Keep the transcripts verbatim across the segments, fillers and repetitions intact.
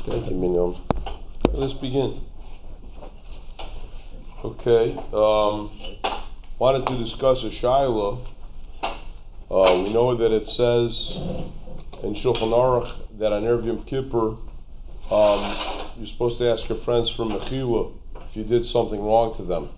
Thank you, Minion. Let's begin. Okay. Um, wanted to discuss a Shaila. Uh, we know that it says in Shulchan Aruch that on Erev Yom Kippur, um, you're supposed to ask your friends for mechila if you did something wrong to them.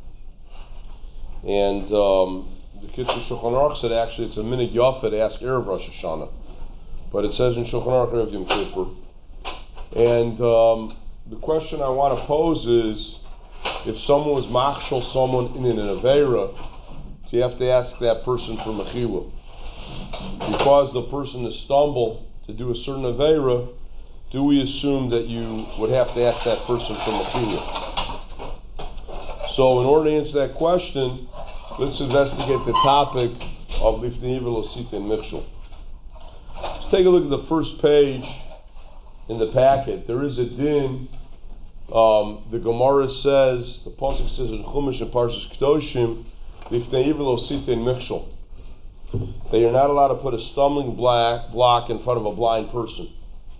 And um, the Kitzur Shulchan Aruch said actually it's a minhag yafa to ask Erev Rosh Hashanah, but it says in Shulchan Aruch Erev Yom Kippur. And um, the question I want to pose is, if someone was machshel someone in an aveira, do you have to ask that person for mechila? Because the person has stumbled to do a certain aveira, do we assume that you would have to ask that person for mechila? So in order to answer that question, let's investigate the topic of lifnei iver losita and michshel. Let's take a look at the first page in the packet. There is a din. Um, the Gemara says, the pasuk says in Chumash and Parshas Kedoshim, lifnei iver losita and michshel, that you're not allowed to put a stumbling block block in front of a blind person.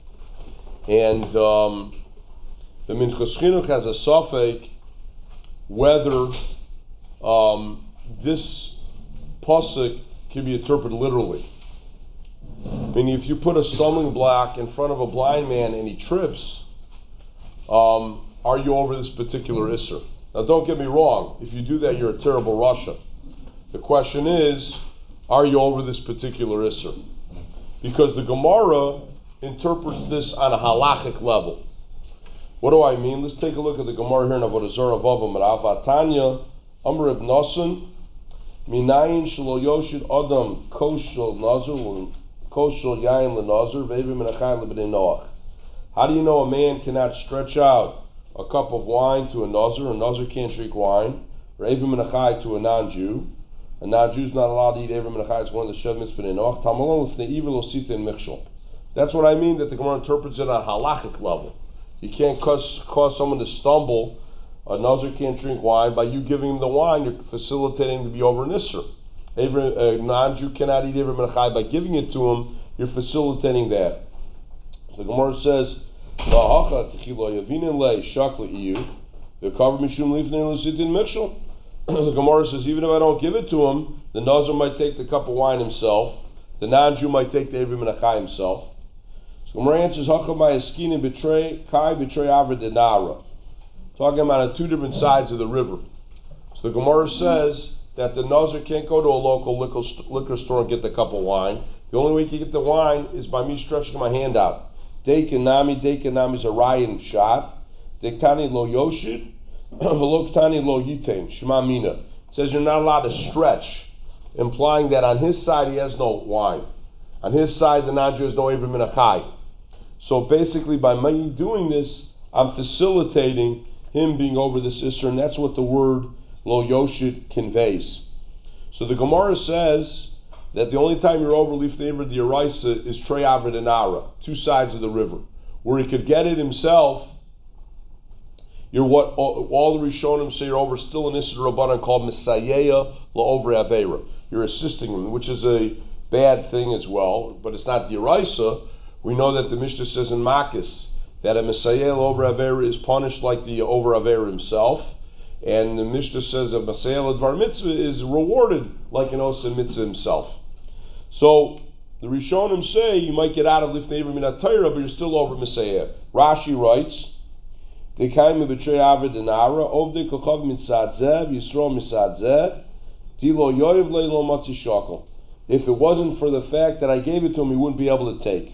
And um, the Minchas Chinuch has a suffix whether um, this pasuk can be interpreted literally. Meaning, if you put a stumbling block in front of a blind man and he trips, um, are you over this particular isser? Now, don't get me wrong. If you do that, you're a terrible rasha. The question is, are you over this particular isser? Because the Gemara interprets this on a halachic level. What do I mean? Let's take a look at the Gemara here in Avodah Zarah Vavam Rav Tanya Amr ibn Nasan Minayin shelo yoshid adam koshel nazar koshel yain lenazar ve'evim menachai lebnei Noach. How do you know a man cannot stretch out a cup of wine to a nazar? A nazar can't drink wine. Or evim menachai to a non-Jew. A non-Jew is not allowed to eat evim menachai. It's one of the shev mitzvah b'nei Noach. Tamalon lifnei iver losita and michshel. That's what I mean, that the Gemara interprets it on a halachic level. You can't cause, cause someone to stumble. A nazar can't drink wine. By you giving him the wine, you're facilitating to be over an isser. A non-Jew cannot eat evim menachai. By giving it to him, you're facilitating that. So the Gemara says, the Gemara says, even if I don't give it to him, the nazar might take the cup of wine himself. The non-Jew might take the evim menachai himself. So Gemara answers, Hachamai Eskinin betray Kai betray Avra Denara. Talking about on two different sides of the river. So the Gemara says that the nazar can't go to a local liquor, liquor store and get the cup of wine. The only way you can get the wine is by me stretching my hand out. Dekanami, Dekanami is a Ryan shot. Dektani lo yoshid, Veloktani lo yitain, Shema Mina. It says you're not allowed to stretch, implying that on his side he has no wine. On his side the non-Jew has no evim menachai. So basically by me doing this, I'm facilitating him being over this isser, and that's what the word lo yoshid conveys. So the Gemara says that the only time you're over lifnei iver d'oraisa is trei avra denara, two sides of the river. Where he could get it himself, you're what all, all the Rishonim say you're over still an isser rabbanan called misayeya lo over avera. You're assisting him, which is a bad thing as well, but it's not d'oraisa. We know that the Mishnah says in Makis that a Messiah over Avera is punished like the over Avera himself, and the Mishnah says a Messiah Dvar Mitzvah is rewarded like an Osa Mitzvah himself. So the Rishonim say you might get out of Lifnei Iver Minat Torah, but you're still over Messiah. Rashi writes, Dekaim betray Avra Denara, Ovde Kochav Mitzad Zeh, Yisrael Mitzad Zeh, Dilo Yoyev Leilo Matzi Shakel. If it wasn't for the fact that I gave it to him, he wouldn't be able to take.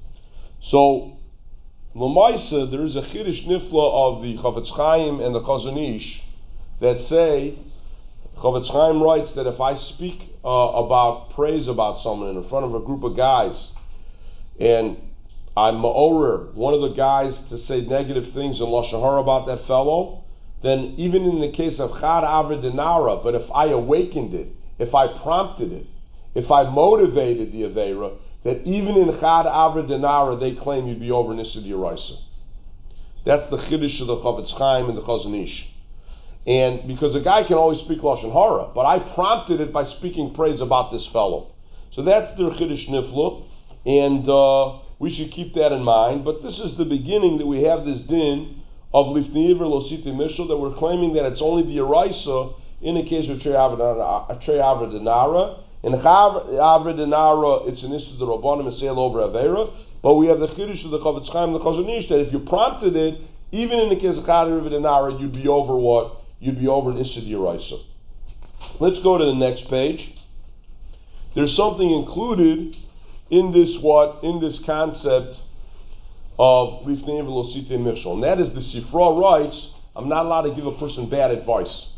So, L'maisa, there is a Chiddush Nifla of the Chavetz Chaim and the Chazon Ish that say, Chavetz Chaim writes that if I speak uh, about praise about someone in front of a group of guys, and I'm ma'orer, one of the guys to say negative things in Lashon Hara about that fellow, then even in the case of Chad Avra Denara, but if I awakened it, if I prompted it, if I motivated the Aveira, that even in Chad Avra Denara, they claim you'd be over Nissa D'Oraisa. That's the Chiddush of the Chavetz Chaim and the Chazon Ish. And because a guy can always speak Lashon Hara, but I prompted it by speaking praise about this fellow. So that's their Chiddush Nifla. And uh, we should keep that in mind. But this is the beginning that we have this din of lifnei iver lo siti mishul, that we're claiming that it's only the eraisa in the case of trei avra denara. In avra denara, it's an issue of the rabbanim and sale over avera. But we have the chiddush of the Chavetz Chaim and the Chazon Ish that if you prompted it, even in the case of avra denara, you'd be over what? You'd be over an issue of the eraisa. Let's go to the next page. There's something included in this what? In this concept of lifnei iver lo siti mishul. And that is the Sifra writes, I'm not allowed to give a person bad advice.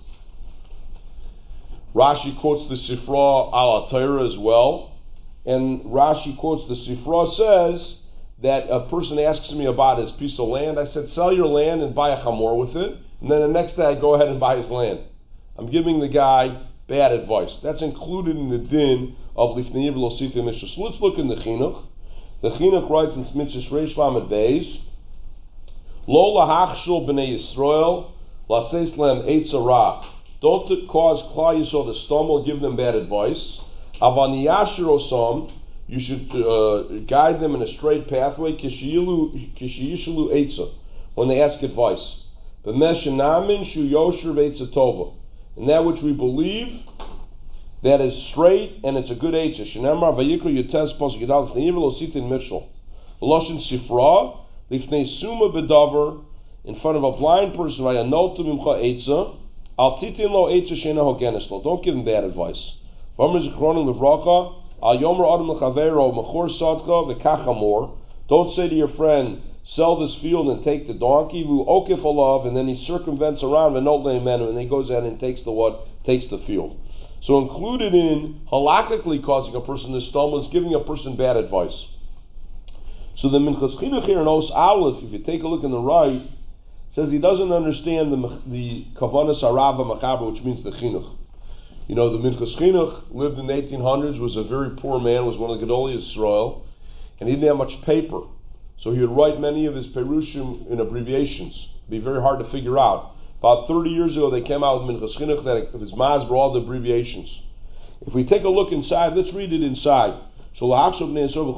Rashi quotes the Sifra ala Torah as well. And Rashi quotes the Sifra, says that a person asks me about his piece of land. I said, sell your land and buy a chamor with it. And then the next day I go ahead and buy his land. I'm giving the guy bad advice. That's included in the din of lifnei iver lo siti mishul. So let's look in the chinuch. The chinuch writes in Mitzvah Reish Lamed Beis, Lo lahachshul b'nei Yisrael laseis lem eitz hara. Don't cause Klal Yisrael to stumble, give them bad advice. Aval niyashir osam, you should uh, guide them in a straight pathway. Kishiyishalu eitza, when they ask advice. B'meshanamin shu yosher v'eitza tova, and that which we believe that is straight and it's a good eitza. Shenemar vayikra yutes posuk yadal lifnei iver lo siti mishul. Loshin Sifra lifnei suma bedavar, in front of a blind person. Vayanotu mimcha eitza. Al titin lo eitza sheina hogenes lo. Don't give him bad advice. V'amar zichronim levracha al yomer adam lechavero mechor sadcha v'kachamor. Don't say to your friend, sell this field and take the donkey. Vu okif alav, and then he circumvents around v'not leimenu, and he goes ahead and takes the what? Takes the field. So included in halachically causing a person to stumble is giving a person bad advice. So the Minchas Chinuch here in Os Aleph, if you take a look in the right, says he doesn't understand the the Kavanas Arava Machaber, which means the Chinuch. You know, the Minchas Chinuch lived in the eighteen hundreds, was a very poor man, was one of the Gedolei Yisrael, and he didn't have much paper. So he would write many of his Perushim in abbreviations. It'd be very hard to figure out. About thirty years ago, they came out with Minchas Chinuch that his Maz were all the abbreviations. If we take a look inside, let's read it inside. I don't understand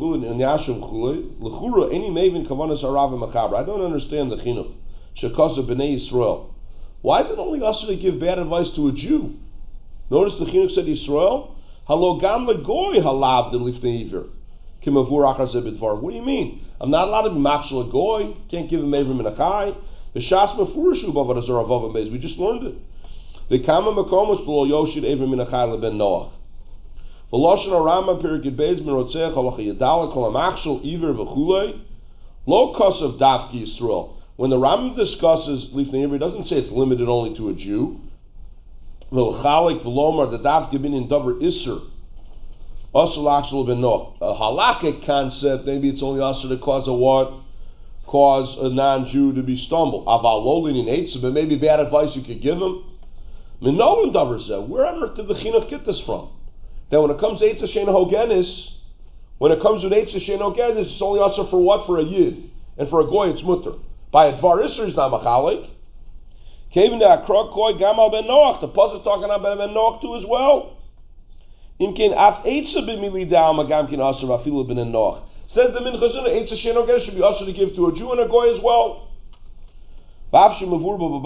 the Chinuch. Shekasa b'nei Yisrael. Why is it only us to give bad advice to a Jew? Notice the Chinuch said Yisrael. Halo gam legoy halav de lifnei iver. Kimavur achar zebidvar. What do you mean? I'm not allowed to be machshel a goy. Can't give him every minachai. The Shas Mefurushu Bavad Azor Avav Amez. We just learned it. The Kama Makomos Below Yoshid Evrim Minachai Leben Noach. The Lashon Arama Perikid Beis Mirotzech Halacha Yadala Kol Amachshel Iver V'Chulei Lo Kosav Dafki Yisrael. When the Rambam discusses Lifnei Iver, he doesn't say it's limited only to a Jew. V'Chalik V'Lomar the Dafki Bin in Dover Isser Asur Lachshel Ben Noach. A halachic concept, maybe it's only Asur to cause a what? Cause a non-Jew to be stumbled. Aval lolin in eitza, but maybe bad advice you could give him. Minolan davar zeh. Where on earth did the Chinuch get this from? That when it comes to eitza shein hogenis, when it comes to eitza shein hogenis, it's only also for what? For a yid, and for a goy it's mutter. By a dvar isser is not machalik. Kevin da krok goy gamal ben Noach. The pasuk is talking about ben Noach too as well. Imkein af eitza b'mili da'al magam kin aser v'afilu ben Noach. Says the Minchas Chinuch, eitza shein hogenis should be also to give to a Jew and a goy as well. Granted, the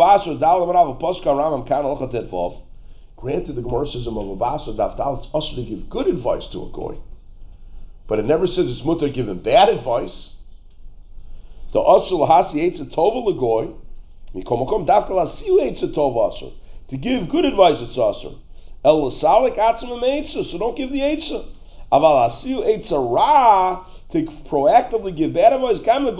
Gemara says in Mavabasa Daftal, it's also to give good advice to a goy, but it never says it's mutter to give him bad advice. The Asur Lahasi Eitza Tova Legoy, Mikomakom Dafkal Asiu Eitza Tova Asur. To give good advice it's Asur. El Lasalik Atzim Eitza, so don't give the Eitza. Aval Asiu Eitza Ra, to proactively give bad advice,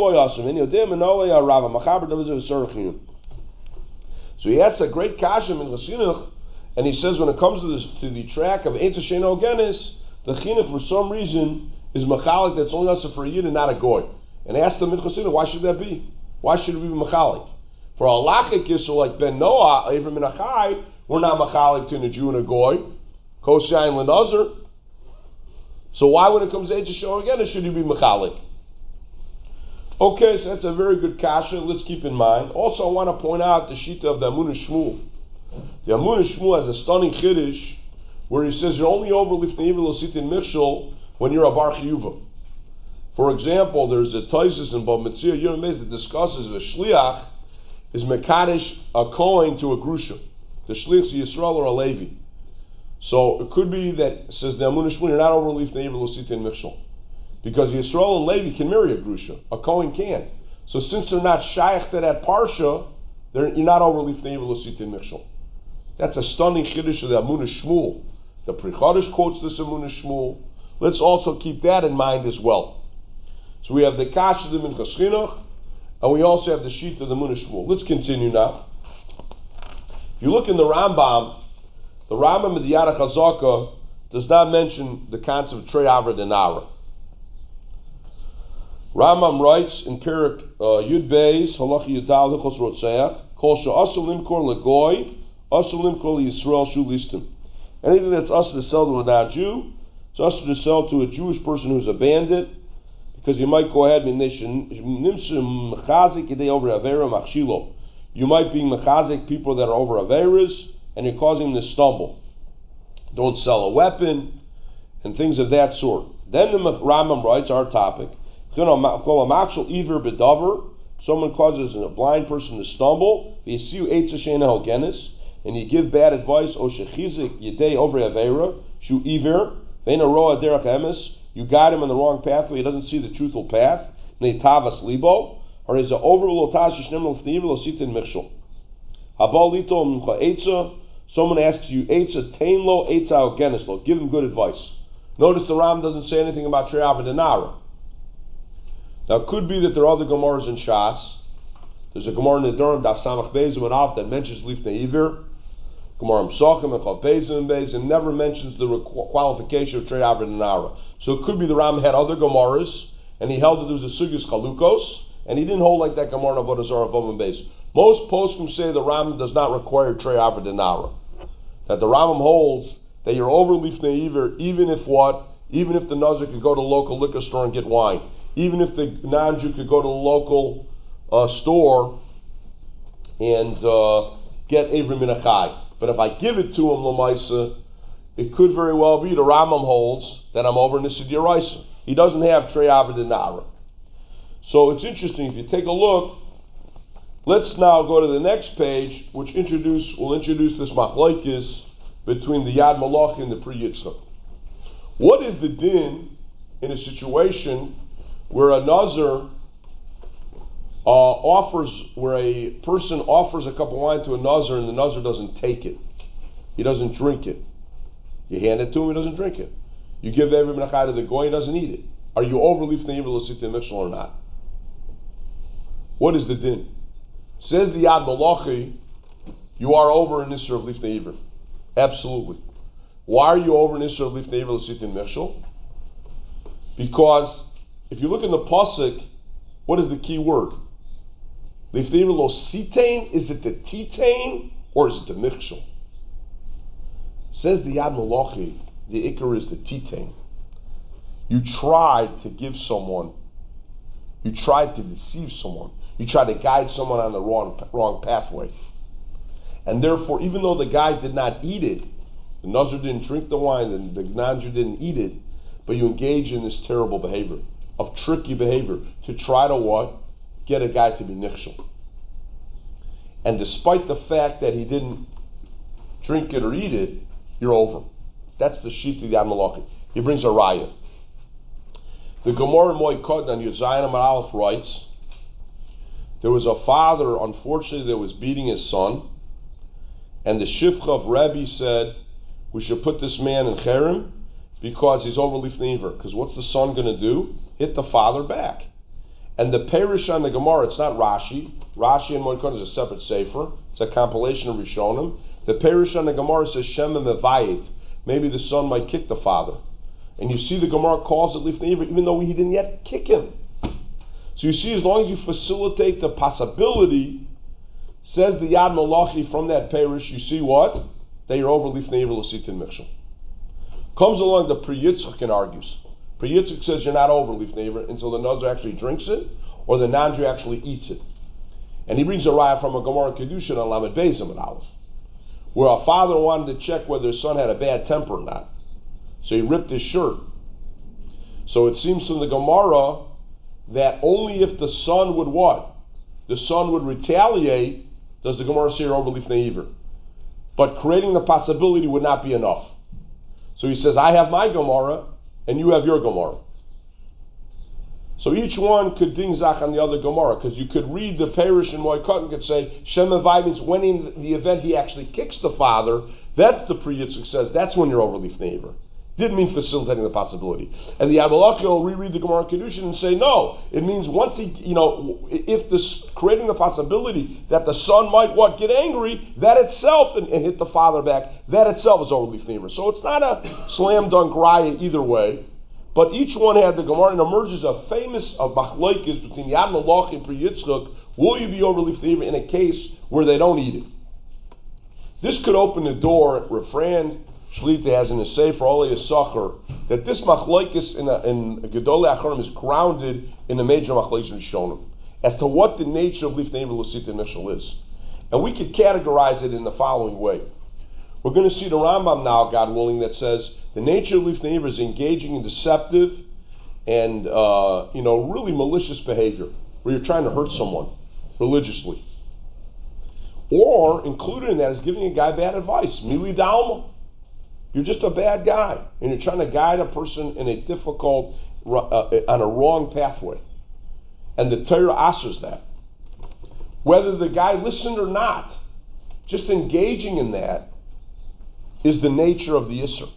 so he asks a great kashem in Chinuch, and he says when it comes to, this, to the track of Eitza Shein Hogenis, the Chinuch for some reason is machalik that's only also for a yid and not a goy. And ask the Minchas Chinuch, why should that be? Why should we be machalik? For a lachic yisrael like Ben Noah, Evrim Minachai, we're not machalik to a Jew and a goy. Koshayin Lenazar. So why, when it comes to Eitza Shein Hogenis, should he be machalik? Okay, so that's a very good kasha. Let's keep in mind. Also, I want to point out the shita of the Amunah Shmuel. The Amunah Shmuel has a stunning chiddush where he says you're only over lifnei iver lo sitin mishul when you're a bar chiyuva. For example, there's a Taisus in Bava Metzia Yom Beis that discusses the shliach is mekadesh a kohen to a grusha. The shliach is Yisrael or a Levi. So it could be that, says the Amunah Shmuel, you're not over lifnei iver l'sitin michshol. Because Yisrael and Levi can marry a grusha. A kohen can't. So since they're not shaykh to that parsha, you're not over lifnei iver l'sitin michshol. That's a stunning chiddush of the Amunah Shmuel. The Pri Chadash quotes this Amunah Shmuel. Let's also keep that in mind as well. So we have the Kash of the Minchas Chinuch, and we also have the sheet of the Amunah Shmuel. Let's continue now. If you look in the Rambam, the Rambam of the Yad HaChazaka does not mention the concept of Trei Avra Denara. Rambam writes in Perik uh, Yud Beis Halacha Yudal Hilchos Rotzeach Kol she'asur limkor legoy asur limkor liyisrael shu listim. Anything that's usher to sell to a non-Jew, it's usher to sell to a Jewish person who's a bandit, because you might go ahead and you might be mechazik people that are over averas, and you're causing them to stumble. Don't sell a weapon and things of that sort. Then the Rambam writes our topic. Someone causes a blind person to stumble, and you give bad advice. You guide him on the wrong pathway. He doesn't see the truthful path. Or is someone asks you, give him good advice. Notice the Ram doesn't say anything about Trei Avra Denara. Now it could be that there are other Gemaras in Shas. There's a Gemara in the Durham, Daf Samach Beis and Alf, that mentions Lifnei Iver. Gemara M'Sachim and Chav Beis and Beis, and never mentions the qualification of Trei Avra Denara. So it could be the Ram had other Gemaras, and he held that there was a Sugyas Chalukos, and he didn't hold like that Gemara of Avodah Zarah Vav and Beis. Most poskim say the Ram does not require Trei Avra Denara. That the Rambam holds that you're over Lifnei Iver, even if what? Even if the Nazir could go to the local liquor store and get wine. Even if the non-Jew could go to the local uh, store and uh, get Avrim Minachai. But if I give it to him, Lamaisa, it could very well be the Rambam holds that I'm over Nisid Yeraisa. He doesn't have Trei Avra Denara. So it's interesting, if you take a look, let's now go to the next page, which introduce will introduce this machlokes between the Yad Malachi and the Pri Yitzchak. What is the din in a situation where a Nazir uh, offers, where a person offers a cup of wine to a Nazir and the Nazir doesn't take it? He doesn't drink it. You hand it to him, he doesn't drink it. You give every menachai to the goy, he doesn't eat it. Are you over lifnei iver l'sitin michshol or not? What is the din? Says the Yad Malachi, you are over an issur of lifnei iver. Absolutely. Why are you over an issur of lifnei iver l'sitin michshol? Because if you look in the pasuk, what is the key word? Lifnei iver lo sitain, is it the titain or is it the michshol? Says the Yad Malachi, the ikar is the titain. You tried to give someone, you tried to deceive someone, you tried to guide someone on the wrong wrong pathway. And therefore, even though the guy did not eat it, the Nazir didn't drink the wine, and the non-Jew didn't eat it, but you engage in this terrible behavior, of tricky behavior, to try to what? Get a guy to be nichshel. And despite the fact that he didn't drink it or eat it, you're over. That's the sheet of the Yad Malachi. He brings a raya. The Gemara in Moed Katan on Yudzayin Amar Aleph writes, there was a father, unfortunately, that was beating his son, and the Shifcha of Rebbe said, we should put this man in Cherem because he's over lifnei iver. Because what's the son going to do? Hit the father back. And the Perish on the Gemara, it's not Rashi. Rashi in Moed Katan is a separate sefer. It's a compilation of Rishonim. The Perish on the Gemara says, Shema Mevayit. Maybe the son might kick the father. And you see the Gemara calls it lifnei iver, even though he didn't yet kick him. So you see, as long as you facilitate the possibility, says the Yad Malachi from that parish, you see what? That you're over lifnei iver l'sitin michshol. Comes along the Pri Yitzchak and argues. Pri Yitzchak says you're not over lifnei iver until the Nazir actually drinks it, or the non-Jew actually eats it. And he brings a raya from a Gemara Kedushin on Lamed Beis and Aleph, where a father wanted to check whether his son had a bad temper or not. So he ripped his shirt. So it seems from the Gemara that only if the son would what? The son would retaliate, does the Gemara say over lifnei iver. But creating the possibility would not be enough. So he says, I have my Gemara, and you have your Gemara. So each one could ding zach on the other Gemara, because you could read the Perish and Moikot and could say, Shem Avai means when in the event he actually kicks the father, that's the Pri Yitzchak says, that's when you're over lifnei iver. Didn't mean facilitating the possibility. And the Abalachia will reread the Gemara Kedushin and say, no, it means once he, you know, if this, creating the possibility that the son might, what, get angry, that itself, and, and hit the father back, that itself is over lifnei iver. So it's not a slam dunk raya either way, but each one had the Gemara, and emerges a famous of machlokes between Yad Malach and Pri Yitzchak. Will you be over lifnei iver in a case where they don't eat it? This could open the door, refrained, Shlita has in his Sefer Olei Yisachar, that this machlokes in, in Gedolei Acharonim is grounded in the major machlokes in Rishonim as to what the nature of lifnei iver l'sita mishal is. And we could categorize it in the following way. We're going to see the Rambam now, God willing, that says the nature of lifnei iver is engaging in deceptive and uh, you know really malicious behavior, where you're trying to hurt someone religiously. Or included in that is giving a guy bad advice. Mili Dalma. You're just a bad guy, and you're trying to guide a person in a difficult, uh, on a wrong pathway. And the Torah asks that. Whether the guy listened or not, just engaging in that is the nature of the Isser.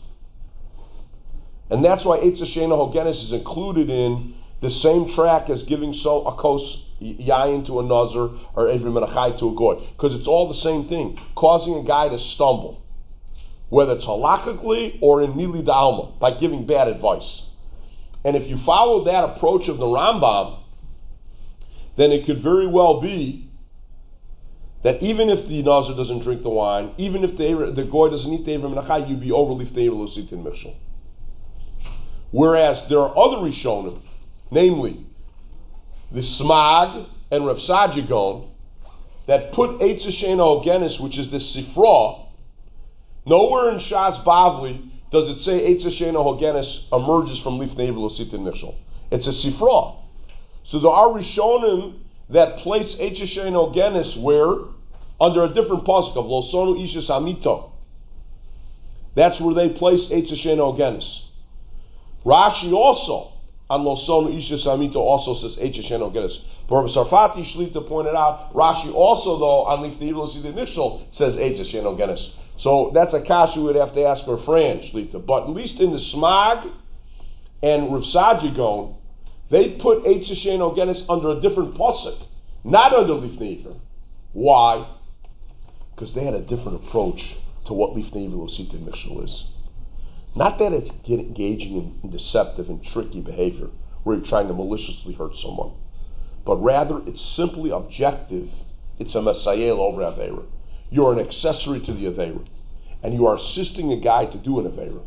And that's why Eitz Shena Hogenes is included in the same track as giving so a kos yayin to a nazar or every menachai to a goy. Because it's all the same thing, causing a guy to stumble. Whether it's halakhically or in mili da'alma, by giving bad advice. And if you follow that approach of the Rambam, then it could very well be that even if the nazir doesn't drink the wine, even if the, the goy doesn't eat the Eivrim Menachai, you'd be over lifnei iver l'sitin mishal. Whereas there are other Rishonim, namely the Smag and Rav Sajigon, that put Eitz Shena Hogenes, which is the Sifra. Nowhere in Shas Bavli does it say Eitz Shena Hogenes emerges from lifnei iver l'sitin mishal. It's a Sifra. So there are Rishonim that place Eitz Shena Hogenes where? Under a different pasuk of Lo Sonu Ishus Amito. That's where they place Eitz Shena Hogenes. Rashi also on Lo Sonu Ishus Amito also says Eitz Shena Hogenes. But Rav Sarfati Shlita pointed out, Rashi also though on lifnei iver l'sitin mishal says Eitz Shena Hogenes. So that's a kasha we would have to ask for Fran Shlita. But at least in the Smag and Rav Sajigon, they put Eitz Shena Hogenes under a different pasuk, not under lifnei iver. Why? Because they had a different approach to what lifnei iver l'sitin mishal is. Not that it's engaging in deceptive and tricky behavior, where you're trying to maliciously hurt someone, but rather it's simply objective. It's a mesayel over aveira. You're an accessory to the aveira, and you are assisting a guy to do an aveira.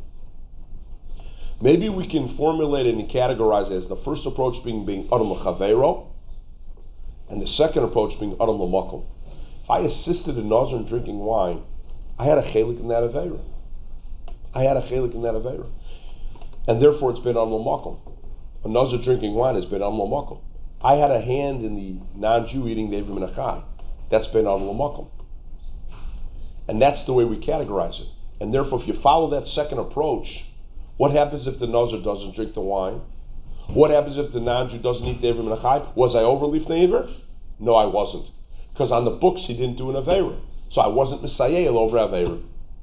Maybe we can formulate it and categorize it as the first approach being being adam l'chaveiro, and the second approach being adam l'makom. If I assisted a nazir in drinking wine, I had a chelik in that aveira. I had a chelik in that aveira, and therefore it's been adam l'makom. A nazir drinking wine has been adam l'makom. I had a hand in the non-Jew eating the Eivrim Menachai. That's been adam l'makom. And that's the way we categorize it. And therefore, if you follow that second approach, what happens if the nazir doesn't drink the wine? What happens if the non-Jew doesn't eat the Eivrim Menachai? Was I over lifnei iver? No, I wasn't. Because on the books, he didn't do an aveira. So I wasn't misayel over aveira.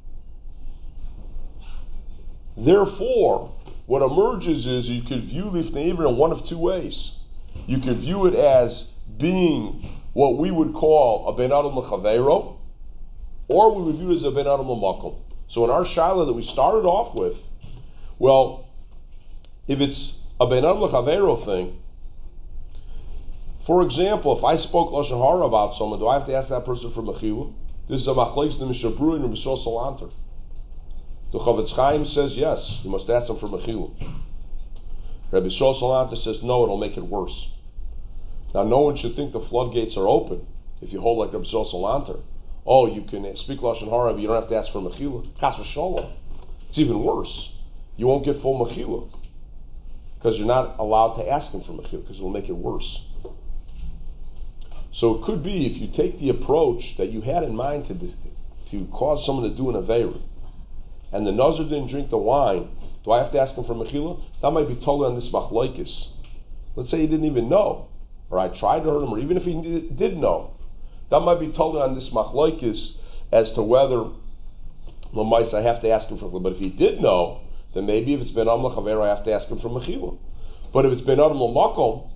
Therefore, what emerges is you could view lifnei iver in one of two ways. You could view it as being what we would call a ben adam l'chaveiro, or we would view it as a ben adam l'makom. So in our shaila that we started off with, well, if it's a ben adam l'chaveiro thing, for example, if I spoke lashon hara about someone, do I have to ask that person for mechila? This is a machlekes the Mishnah Berurah and Rabbi Yisrael Salanter. The Chavetz Chaim says yes, you must ask them for mechila. Rabbi Yisrael Salanter says no, it'll make it worse. Now, no one should think the floodgates are open if you hold like Rabbi Yisrael Salanter. Oh, you can speak lashon hara, but you don't have to ask for mechila. Chas v'sholom. It's even worse. You won't get full mechila. because you're not allowed to ask him for mechila, because it'll make it worse. So it could be, if you take the approach that you had in mind to to cause someone to do an aveira, and the nazir didn't drink the wine, do I have to ask him for mechila? That might be totally on this machlokes. Let's say he didn't even know, or I tried to hurt him, or even if he did know, that might be totally on this machlokes as to whether l'maisa I have to ask him for mechila. But if he did know, then maybe if it's ben adam l'chaver, I have to ask him for mechila. But if it's ben adam l'makom,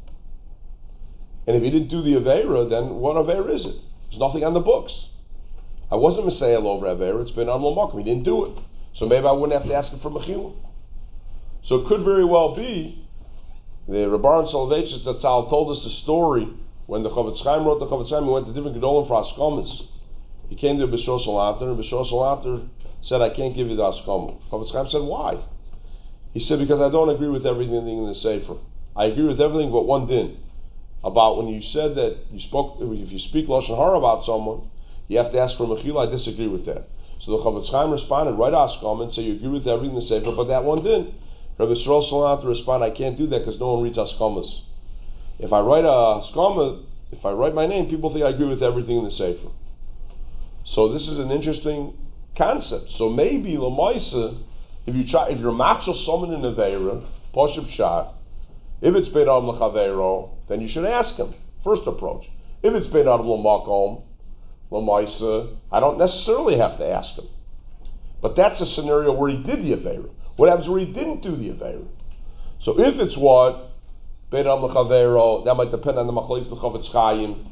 and if he didn't do the aveira, then what aveira is it? There's nothing on the books. I wasn't Messiah over aveira. It's ben adam l'makom. He didn't do it, so maybe I wouldn't have to ask him for mechila. So it could very well be. The Rabban Soloveitchik Zatzal told us a story when the Chavetz Chaim wrote the Chavetz Chaim. He went to different gedolim for askamas. He came to Bishor Salanter, and Bishor Salanter said, "I can't give you the askama." Chavetz Chaim said, "Why?" He said, "Because I don't agree with everything in the Sefer. I agree with everything but one din. About when you said that you spoke, if you speak lashon hara about someone, you have to ask for mechila. I disagree with that." So the Chavetz Chaim responded, "Write askama and say you agree with everything in the Sefer, but that one din." Rabbi Yisrael Salanter responded, "I can't do that because no one reads askamas. If I write a askama, if I write my name, people think I agree with everything in the Sefer." So this is an interesting concept. So maybe l'maisa, if you try, if you're machshel someone in aveira, poshup shot, if it's ben adam l'chaveiro, then you should ask him. First approach. If it's ben adam l'makom, l'maisa, I don't necessarily have to ask him. But that's a scenario where he did the aveira. What happens where he didn't do the aveira? So if it's what ben adam l'chaveiro, that might depend on the machlokes of Chavetz Chaim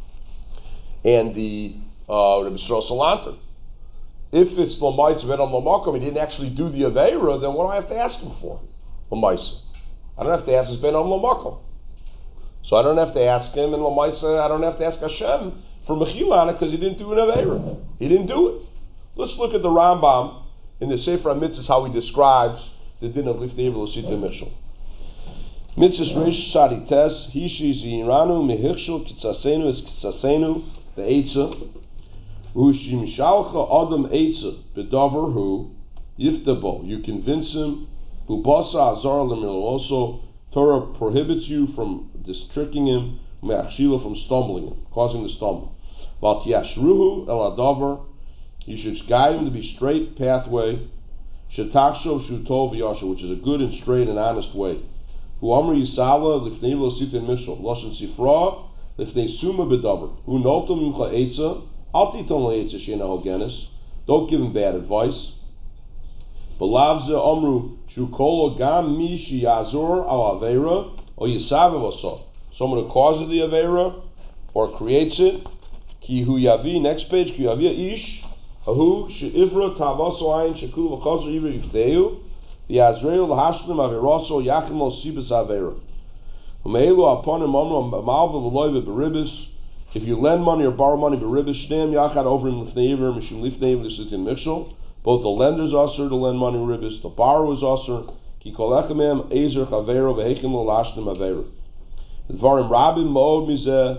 and the uh, Rabbi Yisrael Salanter. If it's l'maisa ben adam l'makom, he didn't actually do the aveira, then what do I have to ask him for? L'maisa. I don't have to ask his ben adam l'makom. So I don't have to ask him, and l'maisa, I don't have to ask Hashem for mechila because he didn't do an aveira. He didn't do it. Let's look at the Rambam in the Sefer HaMitzvahs, how he describes the din of lifnei iver l'sita mishul. Mitzvahs reish tzadites, hishi ziranu mehichshel kitzasenu es kitzasenu be'etza, u'shi mishalcha adam etza bedavar hu yiftabo. You convince him, ubasa azar l'miloso. Torah prohibits you from districting him, me'achshila, from stumbling him, causing him to stumble. Val tiyashruhu el adavar. You should guide him to be straight pathway, shetaksho shutov yasha, which is a good and straight and honest way. Hu amri yisala lifnei iver l'sita mishul lashon sifra lifnei suma bedavar. Hu notam imcha etza al titon le'etza she'ena hogenes. Don't give him bad advice. Belavze amru shukolo gam mi sheyazor al aveira or yisavev oso. Someone who causes the aveira or creates it. Ki hu yavi. Next page. Ki yavi ish. Ahu she'ivra tavaso ayin shekul v'chazor iver yifteu v'yazreil l'hashlim averaso yachim lo sibas avera u'me'elu upon him amru malva v'loy v'beribis. If you lend money or borrow money beribis shneim yachad over him lifnei iver mishum lifnei iver l'sitin mishul. Both the lender is usher to lend money ribis, the borrower is usher. Ki kol echem em ezer chavera v'hechim lo lashlim avera. Dvarim rabim mo'od mizeh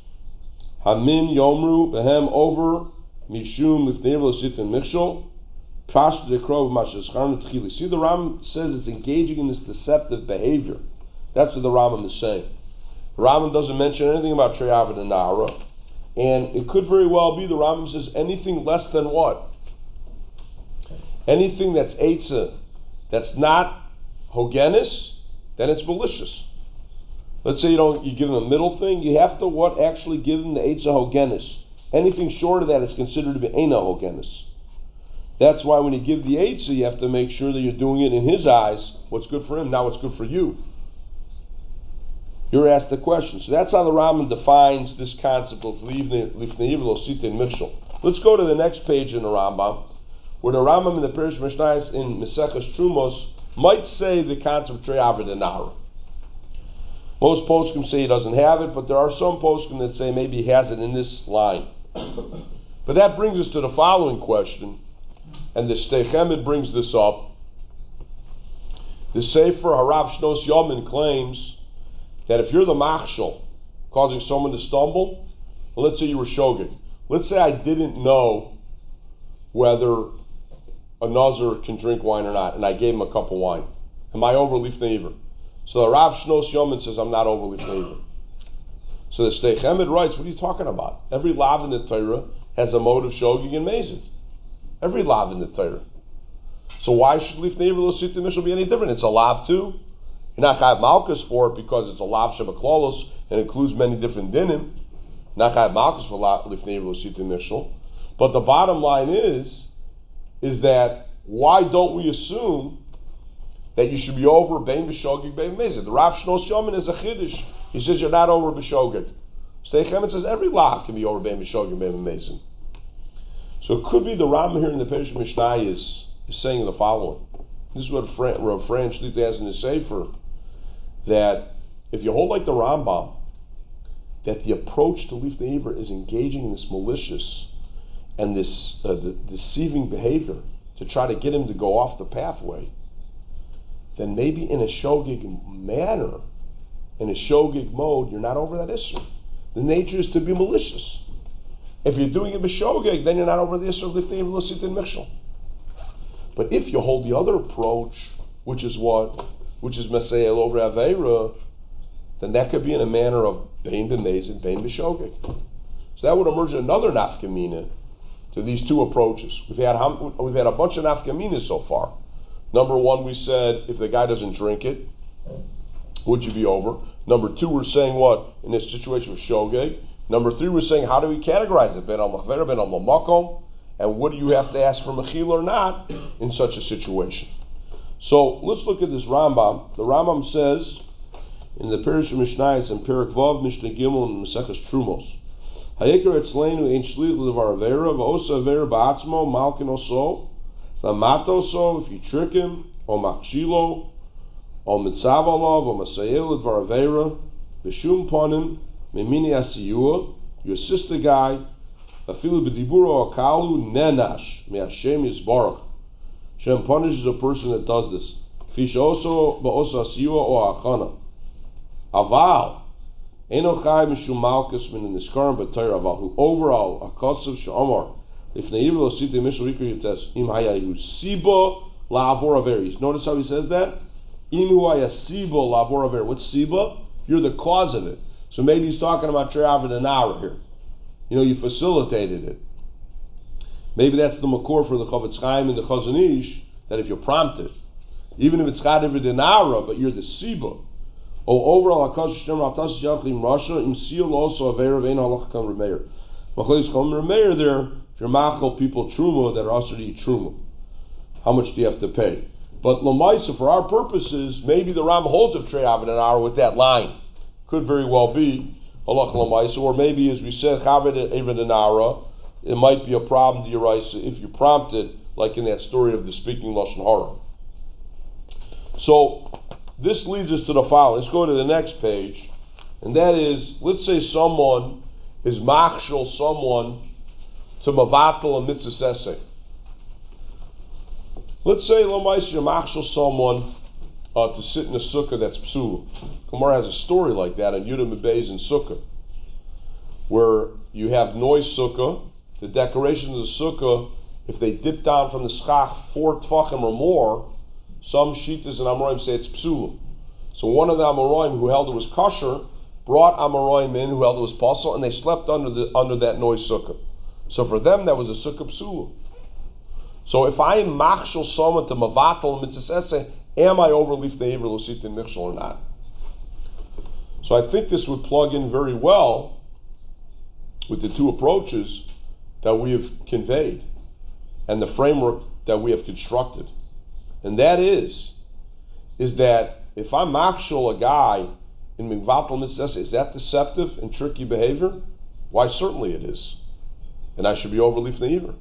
hamin yomru behem over Mishum lifnei iver l'sita mishul. Prash de krov mashashchan tchili. See, the Rambam says it's engaging in this deceptive behavior. That's what the Rambam is saying. The Rambam doesn't mention anything about Trei Avad and Nahara, and it could very well be the Rambam says anything less than what? Anything that's eitzah, that's not hogenis, then it's malicious. Let's say you don't, you give him a middle thing, you have to what actually give him the eitzah hogenis. Anything short of that is considered to be eina hogenis. That's why when you give the eitzah, you have to make sure that you're doing it in his eyes, what's good for him, not what's good for you. You're asked the question. So that's how the Rambam defines this concept of lifnei iver l'sita mishul. Let's go to the next page in the Rambam, where the Rambam in the Perish Mishnayos in Meseches Trumos might say the concept of Trei Avad and Nahara. Most poskim say he doesn't have it, but there are some poskim that say maybe he has it in this line. But that brings us to the following question, and the Shtei Chemed brings this up. The Sefer Harav Shnos Yomin claims that if you're the machshel, causing someone to stumble, well, let's say you were shogeg. Let's say I didn't know whether a nazir can drink wine or not, and I gave him a cup of wine. Am I over lifnei iver? So the Rav Shnos Yomin says, I'm not over Lifnei Iver. So the Shtei Chemed writes, what are you talking about? Every lav in the Torah has a mode of shogig and mazid. Every lav in the Torah. So why should Lifnei Iver Lo Sita Mishal be any different? It's a lav too. You're not chayav malchus for it because it's a lav shebaklolos and includes many different dinim. Not chayav malchus for Lifnei Iver Lo Sita Mishal. But the bottom line is, is that why don't we assume that you should be over bein b'shogig, bein b'mezid? The Rav Shnos Yomin is a chiddush. He says you're not over b'shogig. Shtei Chemed says every lav can be over bein b'shogig, bein b'mezid. So it could be the Rambam here in the Perush Mishnah is, is saying the following. This is what Fran, Rav Fran Shlita has in his Sefer, that if you hold like the Rambam, that the approach to Lifnei Iver is engaging in this malicious and this uh, the deceiving behavior to try to get him to go off the pathway, then maybe in a shogig manner, in a shogig mode, you're not over that issue. The nature is to be malicious. If you're doing it b'shogig, then you're not over the issue of Lifnei Iver Lo Sita Mishal. But if you hold the other approach, which is what, which is Mesayel over Aveira, then that could be in a manner of bein b'mezid, bein b'shogig. So that would emerge another nafkamina to these two approaches. We've had we've had a bunch of nafkaminas so far. Number one, we said if the guy doesn't drink it, would you be over? Number two, we're saying what in this situation with shogeg. Number three, we're saying how do we categorize it? Ben al machvera, ben al makom, and what do you have to ask for mechil or not in such a situation? So let's look at this Rambam. The Rambam says in the Perush Mishnayos and Perek Vav Mishnah Gimel and Maseches Trumos, Hayikar etzleinu ein shlich l'davar avera v'osa avera ba'atzmo malkin oso v'amato so if you trick him or machshilo or mitzav alav or masayel l'davar avera v'shum ponim memini asiyua you assist the guy afilu b'diburo akalu nenash me'ashem yisbarach. Shem punishes a person that does this. Fish also ba'osa asiyua or achana. Aval eno chai mishum malchus min niskarim b'Torah aval who overall akasav she'omar Lifnei Iver Lo Sita Mishal Rikar Yites im hayayu siba la'avor averis. Notice how he says that? Im hu haya siba la'avor aver. What's siba? You're the cause of it. So maybe he's talking about tre'avid an hour here. You know, you facilitated it. Maybe that's the makor for the Chavetz Chaim and the Chazon Ish, that if you're prompted, even if it's chadavid an hour, but you're the siba. O overall akash shtem ratas yachim rasha im seal also avera vein halach kam remeir. Machlis kam remeir there. If you're machal people truma that are also to eat truma, how much do you have to pay? But lamaisa for our purposes, maybe the Ram holds of tre'avid an hour with that line. Could very well be halach lamaisa, or maybe as we said chavid even an hour. It might be a problem to your rice if you prompt it, like in that story of the speaking lashon hara. So this leads us to the following. Let's go to the next page, and that is, let's say someone is machshel someone to mavatal a mitzvah seseh. Let's say l'mais you machshel someone uh, to sit in a sukkah that's psul. Gemara has a story like that in Yudah Mebeis and Sukkah, where you have noise sukkah. The decoration of the sukkah, if they dip down from the schach four tfachim or more, some shittas and Amoraim say it's psul. So one of the Amoraim who held it was kosher brought Amoraim in who held it was pasul, and they slept under the under that noise sukkah. So for them that was a sukkah psul. So if I am machshel someone to mavatal mitzvah seseh, am I over Lifnei Iver Lo Sita Mishal or not? So I think this would plug in very well with the two approaches that we have conveyed and the framework that we have constructed. And that is, is that if I'm machshel a guy in migvatal mitzvah, is that deceptive and tricky behavior? Why, certainly it is. And I should be over Lifnei Iver.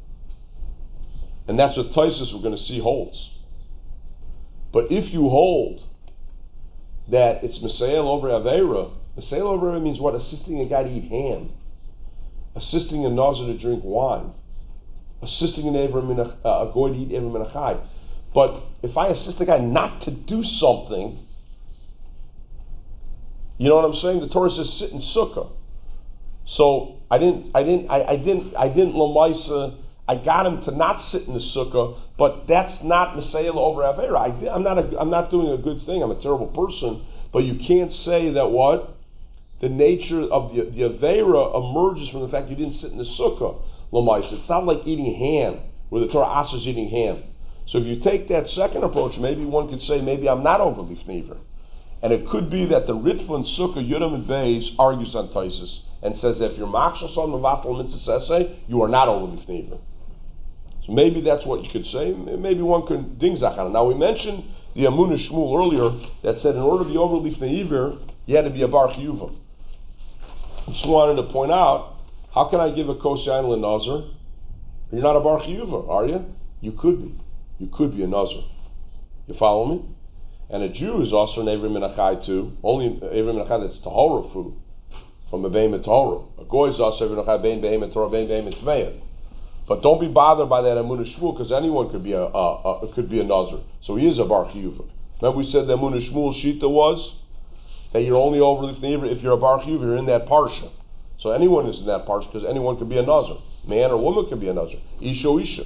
And that's what Taisus we're going to see holds. But if you hold that it's Mesayel over Aveira, Mesayel over Aveira means what? Assisting a guy to eat ham. Assisting a Nazir to drink wine. Assisting an Avram, a goy to eat Avram and a Chai. But if I assist a guy not to do something, you know what I'm saying? The Torah says sit in sukkah. So I didn't, I didn't, I, I didn't, I didn't lamaisa, I got him to not sit in the sukkah, but that's not Messiah over Avera. I, I'm not a, I'm not doing a good thing. I'm a terrible person. But you can't say that what? The nature of the, the Avera emerges from the fact you didn't sit in the sukkah. L'maisa. It's not like eating ham, where the Torah asks eating ham. So if you take that second approach, maybe one could say, maybe I'm not over Lifnei Iver. And it could be that the Ritva and Sukkah, Yudam and Beis, argues on Taisus and says that if you're Machshel Son Mevatel Mitzvah Sesei, you are not over Lifnei Iver. So maybe that's what you could say. Maybe one could ding zach on it. Now we mentioned the Amunah Shmuel earlier that said in order to be over Lifnei Iver, you had to be a Bar Chiyuva. Just wanted to point out, how can I give a Kos Yain L'Nazir? You're not a Bar Chiyuva, are you? You could be. You could be a Nazir. You follow me? And a Jew is also an Evrim Menachai too. Only Evrim Menachai that's Tahora food. From a Behem Tahora. A Goy is also Evrim Menachai Bein Behem Torah Bein Behem Tmeya. But don't be bothered by that Amunah Shmuel, because anyone could be a, a, a could be a Nazir. So he is a Bar Chiyuva. Remember we said the Amunah Shmuel Shita was that you're only over Lifnei Iver if you're a Bar Chiyuva, you're in that Parsha. So anyone is in that Parsha, because anyone could be a Nazir. Man or woman could be a Nazir. Isha Isha.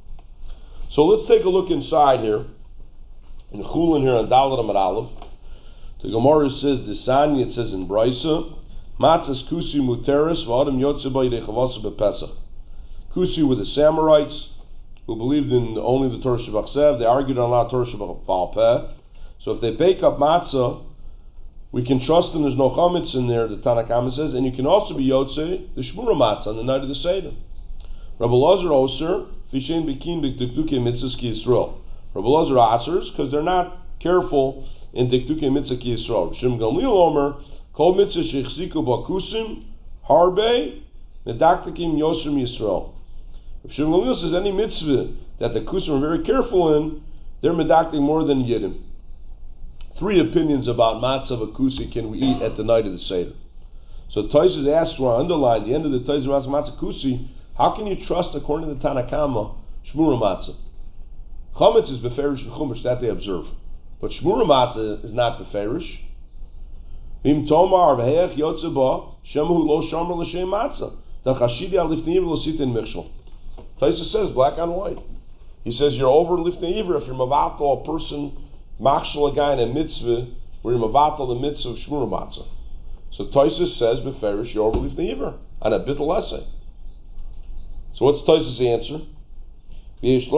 So let's take a look inside here. In Chulin here on Dalet Amud Aleph, the Gemara says the Sanya, it says in Brisa, Matzas Kusi Muteris v'Adam Yotze Ba Yidei Chavasa BePesach. Kusi were the Samarites who believed in only the Torah Shabbat. They argued on la Torah Shabbat Peh. So if they bake up matzah, we can trust them. There's no chametz in there. The Tanna Kama says, and you can also be Yotze the Shmura matzah on the night of the Seder. Rabbi Lazar Oser Fishen Bekin B'Dikduke Mitzvahs Ki Yisrael. Rabbi Lazar Asers, because they're not careful in Dikduke Mitzvah Ki Yisrael. Shem Gamliel Omer, Kol Mitzvah Shechziku Bakusim, Harbe, Medaktikim Yosem Yisrael. Shem Gamliel says any mitzvah that the Kusim are very careful in, they're medakting more than Yiddim. Three opinions about matzah akusi can we eat at the night of the Seder. So Taisus asks, or underline the end of the Taisus asks matzah kusi, how can you trust, according to the Tanna Kama, Shmura matzah? Chametz is beferish and chumash, that they observe. But Shmura matzah is not beferish. Im tomar v'heach yotze ba, shemahu lo shomer l'shem matzah. The chashidi al lifnei iver lo sitin michshel. Taisus says, black on white. He says, you're over lifnei iver if you're mavatal a person, machshel a guy in a mitzvah, where you're mavatal the mitzvah of Shmura matzah. So Taisus says, beferish, you're over lifnei iver, on a bittul essay. So what's Taisus' answer? What's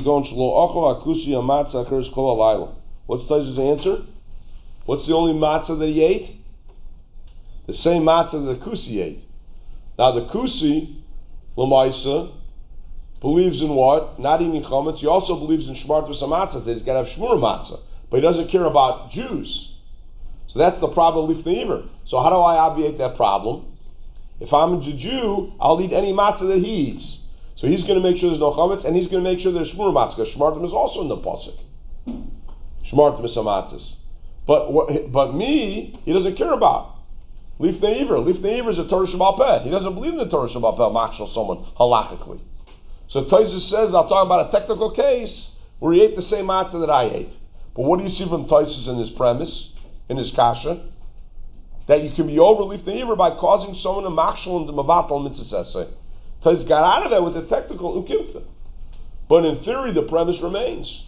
Taisus' answer? What's the only matzah that he ate? The same matzah that the Kusi ate. Now the Kusi, L'maisa, believes in what? Not eating chametz. He also believes in shmartus matzahs. That he's got to have shmur matzah. But he doesn't care about Jews. So that's the problem of Lifnei Iver. So how do I obviate that problem? If I'm a Jew, I'll eat any matzah that he eats. So he's going to make sure there's no chametz, and he's going to make sure there's shmur matzah, because shmartim is also in the pasuk. Shmartim is matzahs. But what, but me, he doesn't care about. Lifnei Iver. Lifnei Iver is a Torah Sheba'al Peh. He doesn't believe in the Torah Sheba'al Peh, machshel someone, halachically. So Taisus says, I'll talk about a technical case where he ate the same matzah that I ate. But what do you see from Taisus in his premise, in his kasha? That you can be over Lifnei Iver by causing someone to machshel and to mavatal mitzvah. Taisus got out of that with the technical ukimta. But in theory, the premise remains.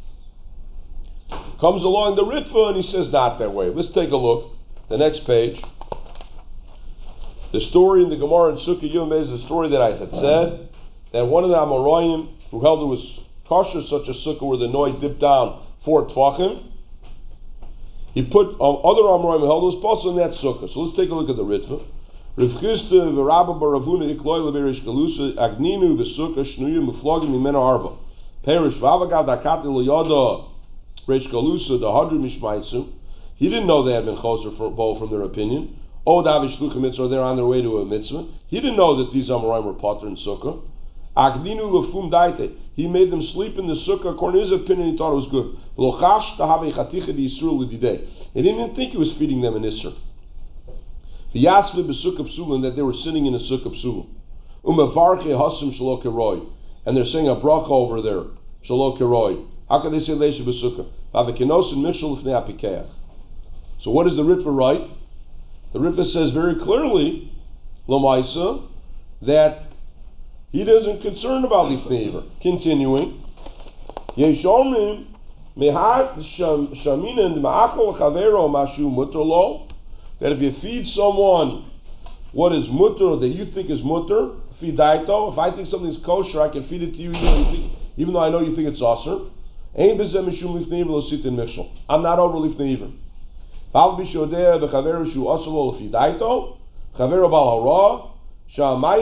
Comes along the Ritva and he says, not that way. Let's take a look. The next page. The story in the Gemara in Sukkah Yom is the story that I had said, that one of the Amoraim who held it was kosher, such a sukkah where the noise dipped down four tvachim, he put um, other Amoraim who held it was possible in that sukkah. So let's take a look at the Ritva. Rav Chisda v'Rabba bar Ravuna ikloy leverish galusa agninu v'sukkah shnuyu muflogim mimena arba perish v'avagav dakati l'yada reish galusa the hadru mishmaisu. He didn't know they had been choser for both from their opinion. Oh, Davish Shluchim mitzvah, they're on their way to a mitzvah. He didn't know that these Amoraim were potter in sukkah. Agninu lefum daite. He made them sleep in the sukkah. According to his opinion, he thought it was good. V'lochash tahavei chaticha di yisur l'didei. He didn't even think he was feeding them an isur. V'yasve b'sukkah psulim, that they were sitting in a sukkah psulim. Umevarche hasim shelo keroi, and they're saying a bracha over there. Shelo keroi. How can they say leisha b'sukkah? V'avekinosin mishul l'fnei apikeach. So what does the Ritva write? The Ritva says very clearly, L'maisa, that He doesn't concern about lifnei iver. Continuing, Yeshomim mehad shaminen ma'achol chavero mashu mutter lo. That if you feed someone what is mutter that you think is mutter, fidaito. If I think something's kosher, I can feed it to you, even though, you think, even though I know you think it's aser. Ein bezeh mishum lifnei iver lo sitin michshol. I'm not over lifnei iver. Val bishodeh v'chavero shu aser lo fidaito. Chavero bal hara. So the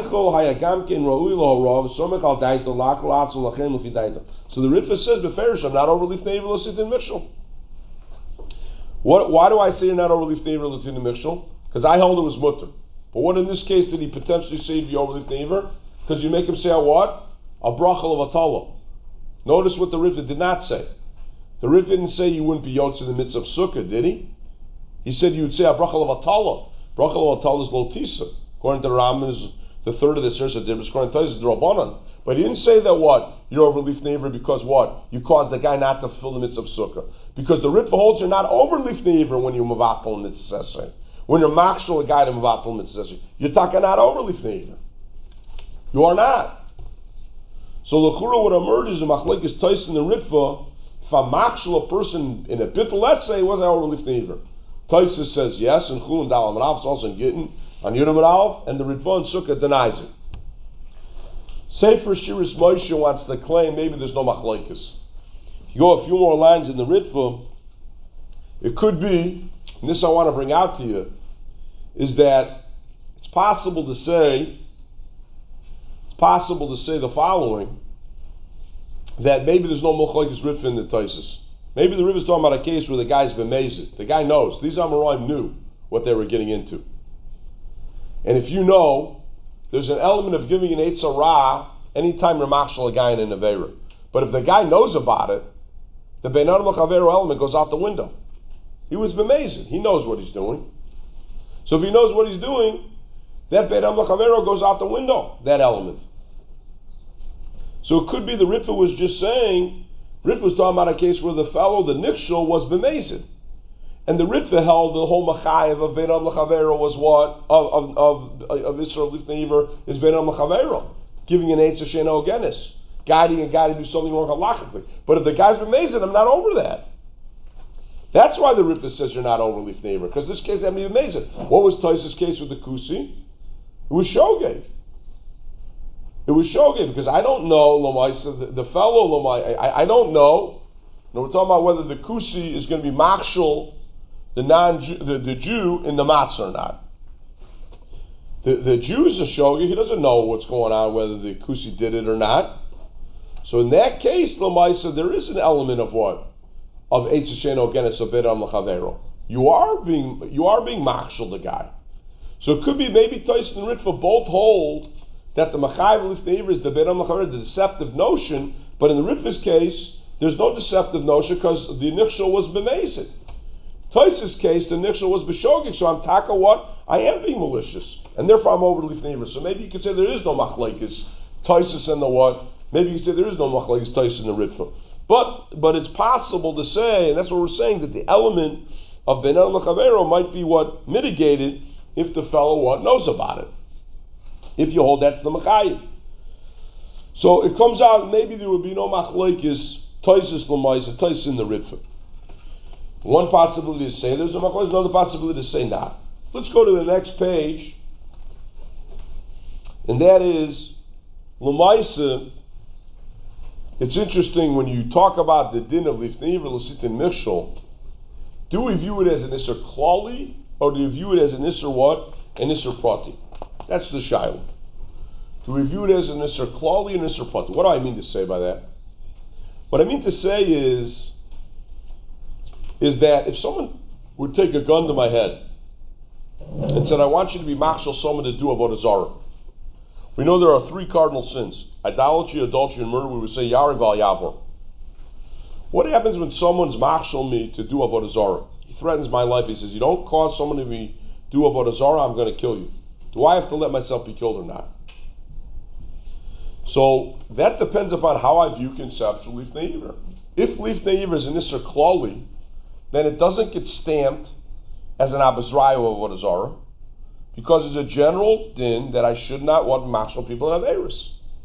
Ritva says, "Beferish, I'm not over lifnei iver l'sitin michshol." What? Why do I say you're not over lifnei iver l'sitin michshol? Because I held it was mutter. But what in this case did he potentially say to be over lifnei iver? Because you make him say a what? A brachal of atala. Notice what the Ritva did not say. The Ritva didn't say you wouldn't be yotz in the midst of sukkah, did he? He said you would say a brachal of atala. Brachal of atala is lotisa. According to the Rambam, is the third of the Sirsa difference. According to is the Rabbanan. But he didn't say that what? You're over lifnei iver because what? You caused the guy not to fill the mitzvah of sukkah. Because the Ritva holds you're not over lifnei iver when you're mavatal mitzvah. When you're makshal a guy to mavatal mitzvah. You're talking not over lifnei iver. You are not. So l'chura what emerges in machlekes Tais and the Ritva, if I'm makshal a person in a bittul, let's say, was I over lifnei iver? Tais says yes, and Chul and Dalam Rav, it's also in Gittin. On Yudam Rav, and the Ritva and Sukkah denies it. Sefer Shiras Moshe wants to claim maybe there's no machlekes. If you go a few more lines in the Ritva, it could be, and this I want to bring out to you, is that it's possible to say, it's possible to say the following, that maybe there's no machlekes Ritva in the Taisus. Maybe the Ritva is talking about a case where the guy's bemazed. The guy knows. These Amoraim knew what they were getting into. And if you know, there's an element of giving an Eitz Hara anytime you're machshel a guy in an Aveira. But if the guy knows about it, the Bein Adam L'Chavero element goes out the window. He was bemazed. He knows what he's doing. So if he knows what he's doing, that Bein Adam L'Chavero goes out the window, that element. So it could be the Ritva was just saying, Ritva was talking about a case where the fellow, the Nikshel, was bemazed. And the Ritva held the whole Machayev of Bein Adam L'Chavero was what? Of of of, of Israel Lifnei Iver is Bein Adam L'Chavero. Giving an Eitz Sheno Genis. Guiding a guy to do something wrong halachically. But if the guy's been amazing, I'm not over that. That's why the Ritva says you're not over Lifnei Iver. Because this case hasn't been amazing. What was Tais's case with the Kusi? It was Shogeg. It was Shogeg because I don't know, Lamaisa, the, the fellow Lamai, I, I don't know. Now we're talking about whether the Kusi is going to be Makshal the non the, the Jew in the matzah or not. The the Jew is a shogeg, he doesn't know what's going on, whether the Kusi did it or not. So in that case, Lamaisa, there is an element of what? Of Eitz Sheno Genis of Bein Adam L'Chavero. You are being you are being makshal the guy. So it could be maybe Tyson and Ritva both hold that the Machayev Lifnei Iver is the Bein Adam L'Chavero, the deceptive notion, but in the Ritva's case, there's no deceptive notion because the Nichshel was bemazed. Tosis case, the Nichshel was b'shogeg, so I'm taka what? I am being malicious, and therefore I'm over lifnei iver. So maybe you could say there is no machlekes Tosis and the what? Maybe you could say there is no machlekes Tosis and the Ritva. But but it's possible to say, and that's what we're saying, that the element of Bein Adam L'Chavero might be what mitigated if the fellow what knows about it. If you hold that to the Machayev. So it comes out maybe there would be no machlekes Tosis l'maisa, Tosis in the Ritva. One possibility is to say there's no machlekes, another possibility is to say not. Let's go to the next page, and that is l'maisa. It's interesting when you talk about the din of lifnei iver l'sitin michshol. Do we view it as an isser klali, or do we view it as an isser what? An isser prati. That's the shaila. Do we view it as an isser klali and isser prati? What do I mean to say by that? What I mean to say is, is that if someone would take a gun to my head and said, I want you to be machshel someone to do avodah zarah. We know there are three cardinal sins: idolatry, adultery, and murder. We would say yarek val yavor. What happens when someone's machshel me to do avodah zarah? He threatens my life. He says, you don't cause someone to be do avodah zarah, I'm going to kill you. Do I have to let myself be killed or not? So that depends upon how I view conceptual lifnei iver. If lifnei iver is an isser klali, then it doesn't get stamped as an abazrayu of avodah zarah, because it's a general din that I should not want machshel people in averis.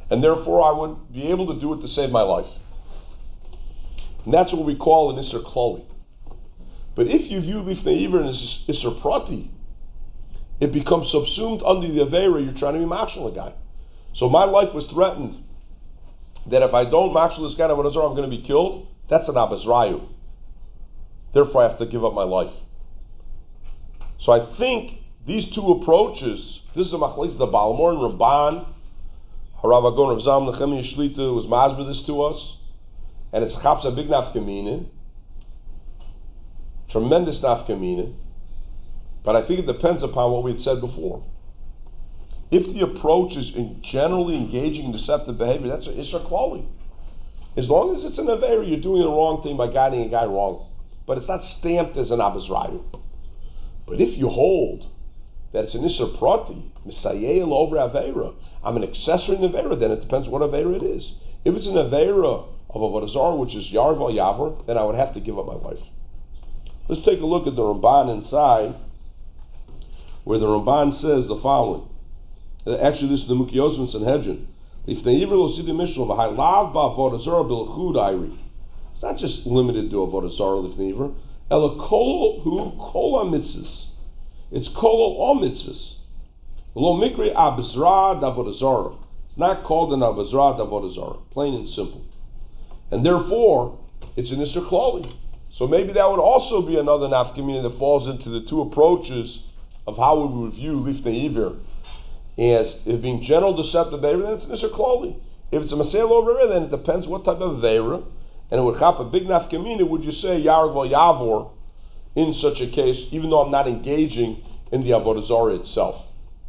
and therefore I would be able to do it to save my life. And that's what we call an Isser Klali. But if you view Lifnei Iver as Isser Prati, it becomes subsumed under the Aveira you're trying to be machshel a guy. So my life was threatened that if I don't machshel this guy, I'm going to be killed. That's an Abazrayu. Therefore I have to give up my life. So I think these two approaches, this is a machlekes, the Balmor and Ramban, Harav Agon Rav Zalman Nechemia Shlita was masber this to us, and it's chapsa big nafkamina, tremendous nafkamina, but I think it depends upon what we had said before. If the approach is in generally engaging in deceptive behavior, that's an Isser Klali. As long as it's an Aveira, you're doing the wrong thing by guiding a guy wrong. But it's not stamped as an Abazrayu. But if you hold that it's an Isser Prati, Misayel over Aveira, I'm an accessory in Aveira, then it depends what Aveira it is. If it's an Aveira of Avodah Zarah, which is Yarval Yavar, then I would have to give up my life. Let's take a look at the Ramban inside, where the Ramban says the following. Actually, this is the Mukiyos and Sanhedrin. It's not just limited to Avodah Zarah Lifnei Ela kol hu kol mitzvahs. It's kol all mitzvahs. Lo mikri abizra d'Avodah Zarah. It's not called an abizra d'Avodah Zarah. Plain and simple. And therefore, it's an Isser Klali. So maybe that would also be another nafkamina that falls into the two approaches of how we would view Lifnei Iver as it being general deceptive behavior, then it's an Isser Klali. If it's a Masel over then it depends what type of Aveira, and it would chap a big nafkamina, would you say Yarg Val Yavor in such a case, even though I'm not engaging in the Avodah Zarah itself.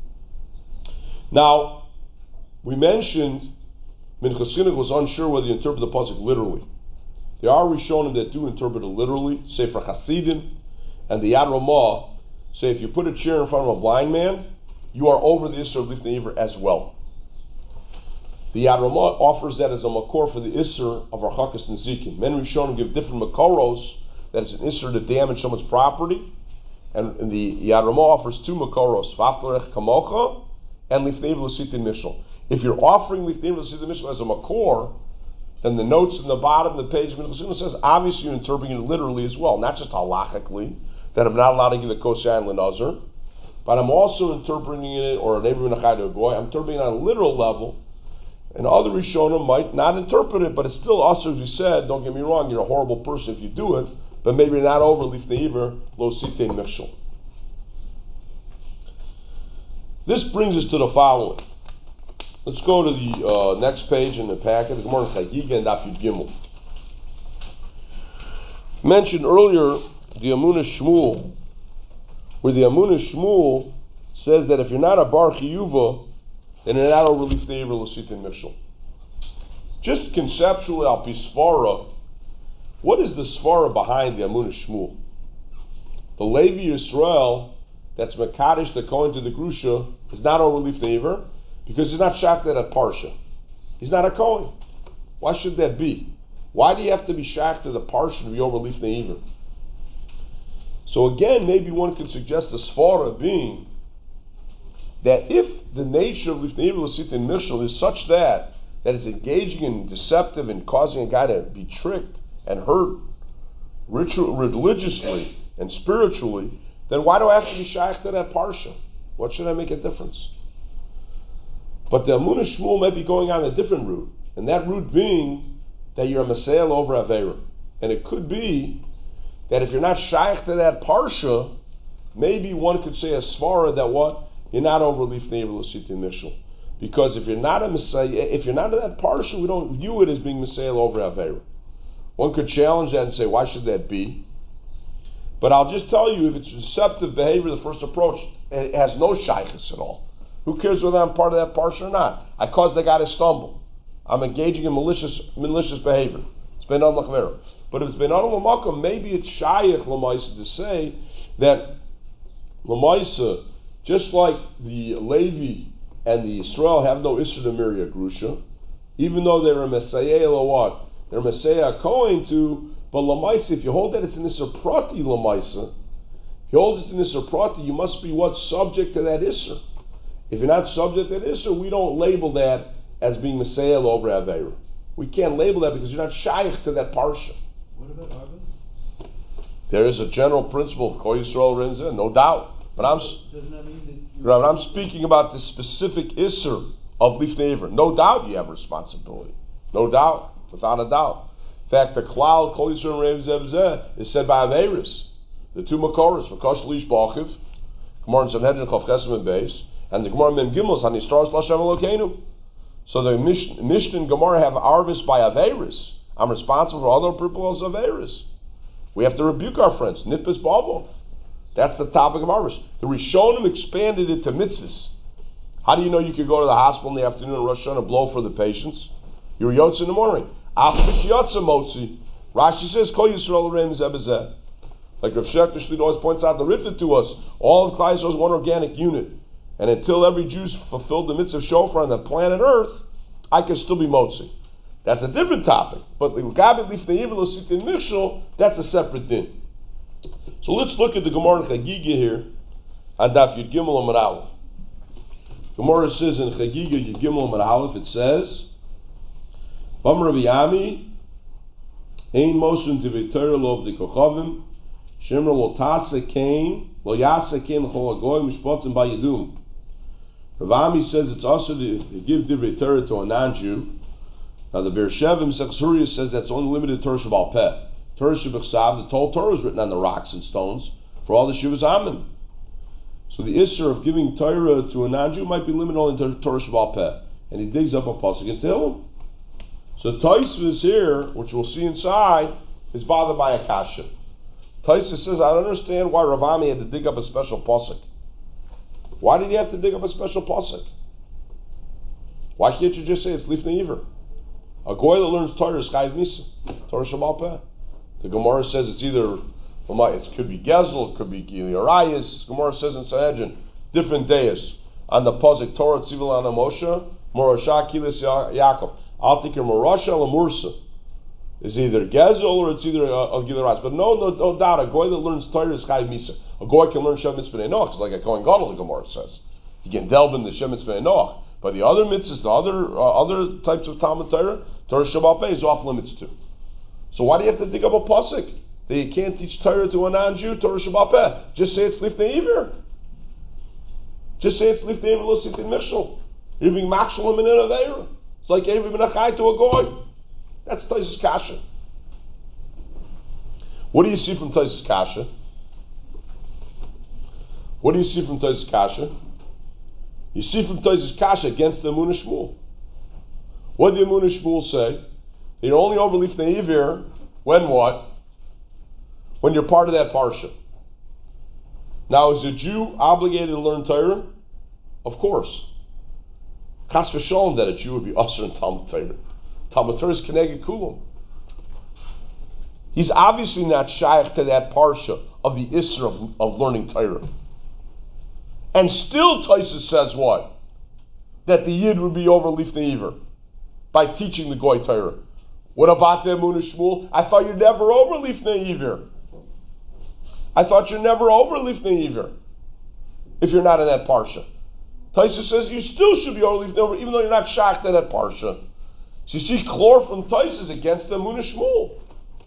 Now, we mentioned Minchas Chinuch was unsure whether you interpret the pasuk literally. There are Rishonim that do interpret it literally, say for Hasidim, and the Yad Ramah say if you put a chair in front of a blind man, you are over the Isser of Lifnei Iver as well. The Yad Ramah offers that as a makor for the Isser of Archakas and Zikin. Many Rishonim give different makoros that it's an Isser to damage someone's property, and, and the Yad Ramah offers two makoros, V'aftarech Kamocha and Lifnei Iver L'sitin Mishal. If you're offering Lifnei Iver L'sitin Mishal as a makor, then the notes in the bottom of the page of says obviously you're interpreting it literally as well, not just halachically, that I'm not allowed to give a kosher and lenazar, but I'm also interpreting it, or an Eivrim Nachai to a goy, I'm interpreting it on a literal level, and other Rishonim might not interpret it, but it's still also, as we said, don't get me wrong, you're a horrible person if you do it, but maybe you're not over Lifnei Iver Lo Sitein Michshel. This brings us to the following. Let's go to the uh, next page in the packet, the Gemara Chagiga and Daf Yud Gimel. Mentioned earlier the Amunah Shmuel, where the Amunah Shmuel says that if you're not a Bar Chiyuva, then you're not over Lifnei Iver L'sitin Mishal. Just conceptually, al pi svara, what is the svara behind the Amunah Shmuel? The Levi Yisrael that's Mekadesh, the Kohen to the Grusha, is not over Lifnei Iver, because he's not shachted at Parsha. He's not a Kohen. Why should that be? Why do you have to be shachted at Parsha to be over Lifnei Iver? So again, maybe one could suggest the svara being that if the nature of Lifnei Iver L'sitin Mishal is such that that it's engaging in deceptive and causing a guy to be tricked and hurt ritual, religiously and spiritually, then why do I have to be shachted at Parsha? What should I make a difference? But the Amunah Shmuel may be going on a different route, and that route being that you're a Maseil over Aveira. And it could be that if you're not shaykh to that Parsha, maybe one could say a svara that what? You're not over Lifnei Iver L'sitin Mishal. Because if you're not a Messiah, if you're not in that Parsha, we don't view it as being Maseil over Aveira. One could challenge that and say, why should that be? But I'll just tell you, if it's deceptive behavior, the first approach, it has no shaykhs at all. Who cares whether I'm part of that parsha or not? I caused the guy to stumble. I'm engaging in malicious malicious behavior. It's been on l'chvera. But if it's been on l'makom, maybe it's shaykh l'maisa to say that l'maisa, just like the Levi and the Yisrael have no Isser Demiria Grusha, even though they're a Messiah or what? They're a Messiah Kohen to, but l'maisa, if you hold that it's an Isser Prati l'maisa, if you hold it's an Isser Prati, you must be what? Subject to that Isser. If you're not subject to that Isser, we don't label that as being Messiah over Aveira. We can't label that because you're not shaykh to that parsha. What about Arvis? There is a general principle of Kol Yisrael Rinzeh, no doubt. But I'm, Doesn't that mean that but I'm speaking about the specific Isser of Lifnei Iver. No doubt you have a responsibility. No doubt. Without a doubt. In fact, the Klal Kol Yisrael Rinzeh is said by Aveiris. The two Makoros, V'kosh Lish Bachiv, Gemara in Sanhedrin Chav Chesem and Beis, and the Gemara Mem Gimel Hanistras Lashem Elokeinu. So the Mishnah and Gemara have Arvis by Aveiris. I'm responsible for other purposes of Aveiris. We have to rebuke our friends. Nipis Bavo. That's the topic of Arvis. The Rishonim expanded it to mitzvahs. How do you know you could go to the hospital in the afternoon and Rosh Hashanah blow for the patients? You're Yotze in the morning. Afish Yotze Motzi. Rashi says, Kol Yisrael Reim Zebezeh. Like Rav Shechter Shlit always points out the Rifta to us, all of Klal Yisrael is one organic unit. And until every Jew's fulfilled the mitzvah of shofar on the planet Earth, I can still be Motzi. That's a different topic. But the Gabi Lifnei Iver Lositin Michshel, that's a separate din. So let's look at the Gemara in Chagiga here, on Daf Yud Gimel Amud Aleph. Gemara says in Chagiga Yud Gimel Amud Aleph, it says, Bam Rabbi Yami, Ein Moshun Tivei Lo Avdei Kochavim, Shemra Lo Tase Kain, Lo Yase Kain Chol Hagoy Mishpatim Bayidum. Rav Ami says it's also to give Divrei Torah to a non-Jew. Now the Beershevim Sechsuriya says that's only limited to Torah Shabbat Peh. Torah Shabbat the Tol Torah is written on the rocks and stones for all the Shivas Amim. So the Isser of giving Torah to a non-Jew might be limited only to Torah Shabbat Peh. And he digs up a pasuk and tell him. So Taisvus here, which we'll see inside, is bothered by a kasha. Taisvus says, I don't understand why Rav Ami had to dig up a special pasuk. Why did he have to dig up a special pasuk? Why can't you just say it's Lifnei Iver? A goy that learns Torah is Chayiv Misa, Torah Shabbat Peh. The Gemara says it's either, it could be Gezel, it could be Gili Arayis. Gemara says in Sanhedrin, different days. On the pasuk Torah Tzivil Ana Moshe, Morosha Kilis Yaakov. I'll take your Morosha Lamursa. Is either Gezel or it's either a Gili Arayis. But no, no, no doubt, a goy that learns Torah is Chayiv Misa. A goy can learn Shem Mitzvah Noach, it's like a Kohen Gadol, the Gemara says. He can delve into Shem Mitzvah Noach. But the other mitzvahs, the other uh, other types of Talmud Torah, Torah Shabbat Peh is off limits too. So why do you have to dig up a pasuk that you can't teach Torah to a non-Jew, Torah Shabbat Peh? Just say it's Lifnei Iver. Just say it's Lifnei Iver L'Sitin Michshel. You're being Makshel in an Aveira. It's like Eivim Ben Achai to a Goy. That's Taisus Kasha. What do you see from Taisus Kasha? What do you see from Taisus Kasha? You see from Taisus Kasha against the Emunah Shmuel. What did the Emunah Shmuel say? You're only over Lifnei Iver when what? When you're part of that parsha. Now, is a Jew obligated to learn Torah? Of course. Chas v'sholom that a Jew would be usher in Talmud Torah. Talmud Torah is Keneged Kulam. He's obviously not shaykh to that parsha of the Isser of, of learning Torah. And still Taisus says what? That the Yid would be over Lifnei Iver by teaching the Goy Torah. What about the Emunah Shmuel? I thought you're never over Lifnei Iver. I thought you're never over Lifnei Iver if you're not in that parsha. Taisus says you still should be over Lifnei Iver even though you're not shocked at that parsha. So you see chlor from Taisus against the Emunah Shmuel.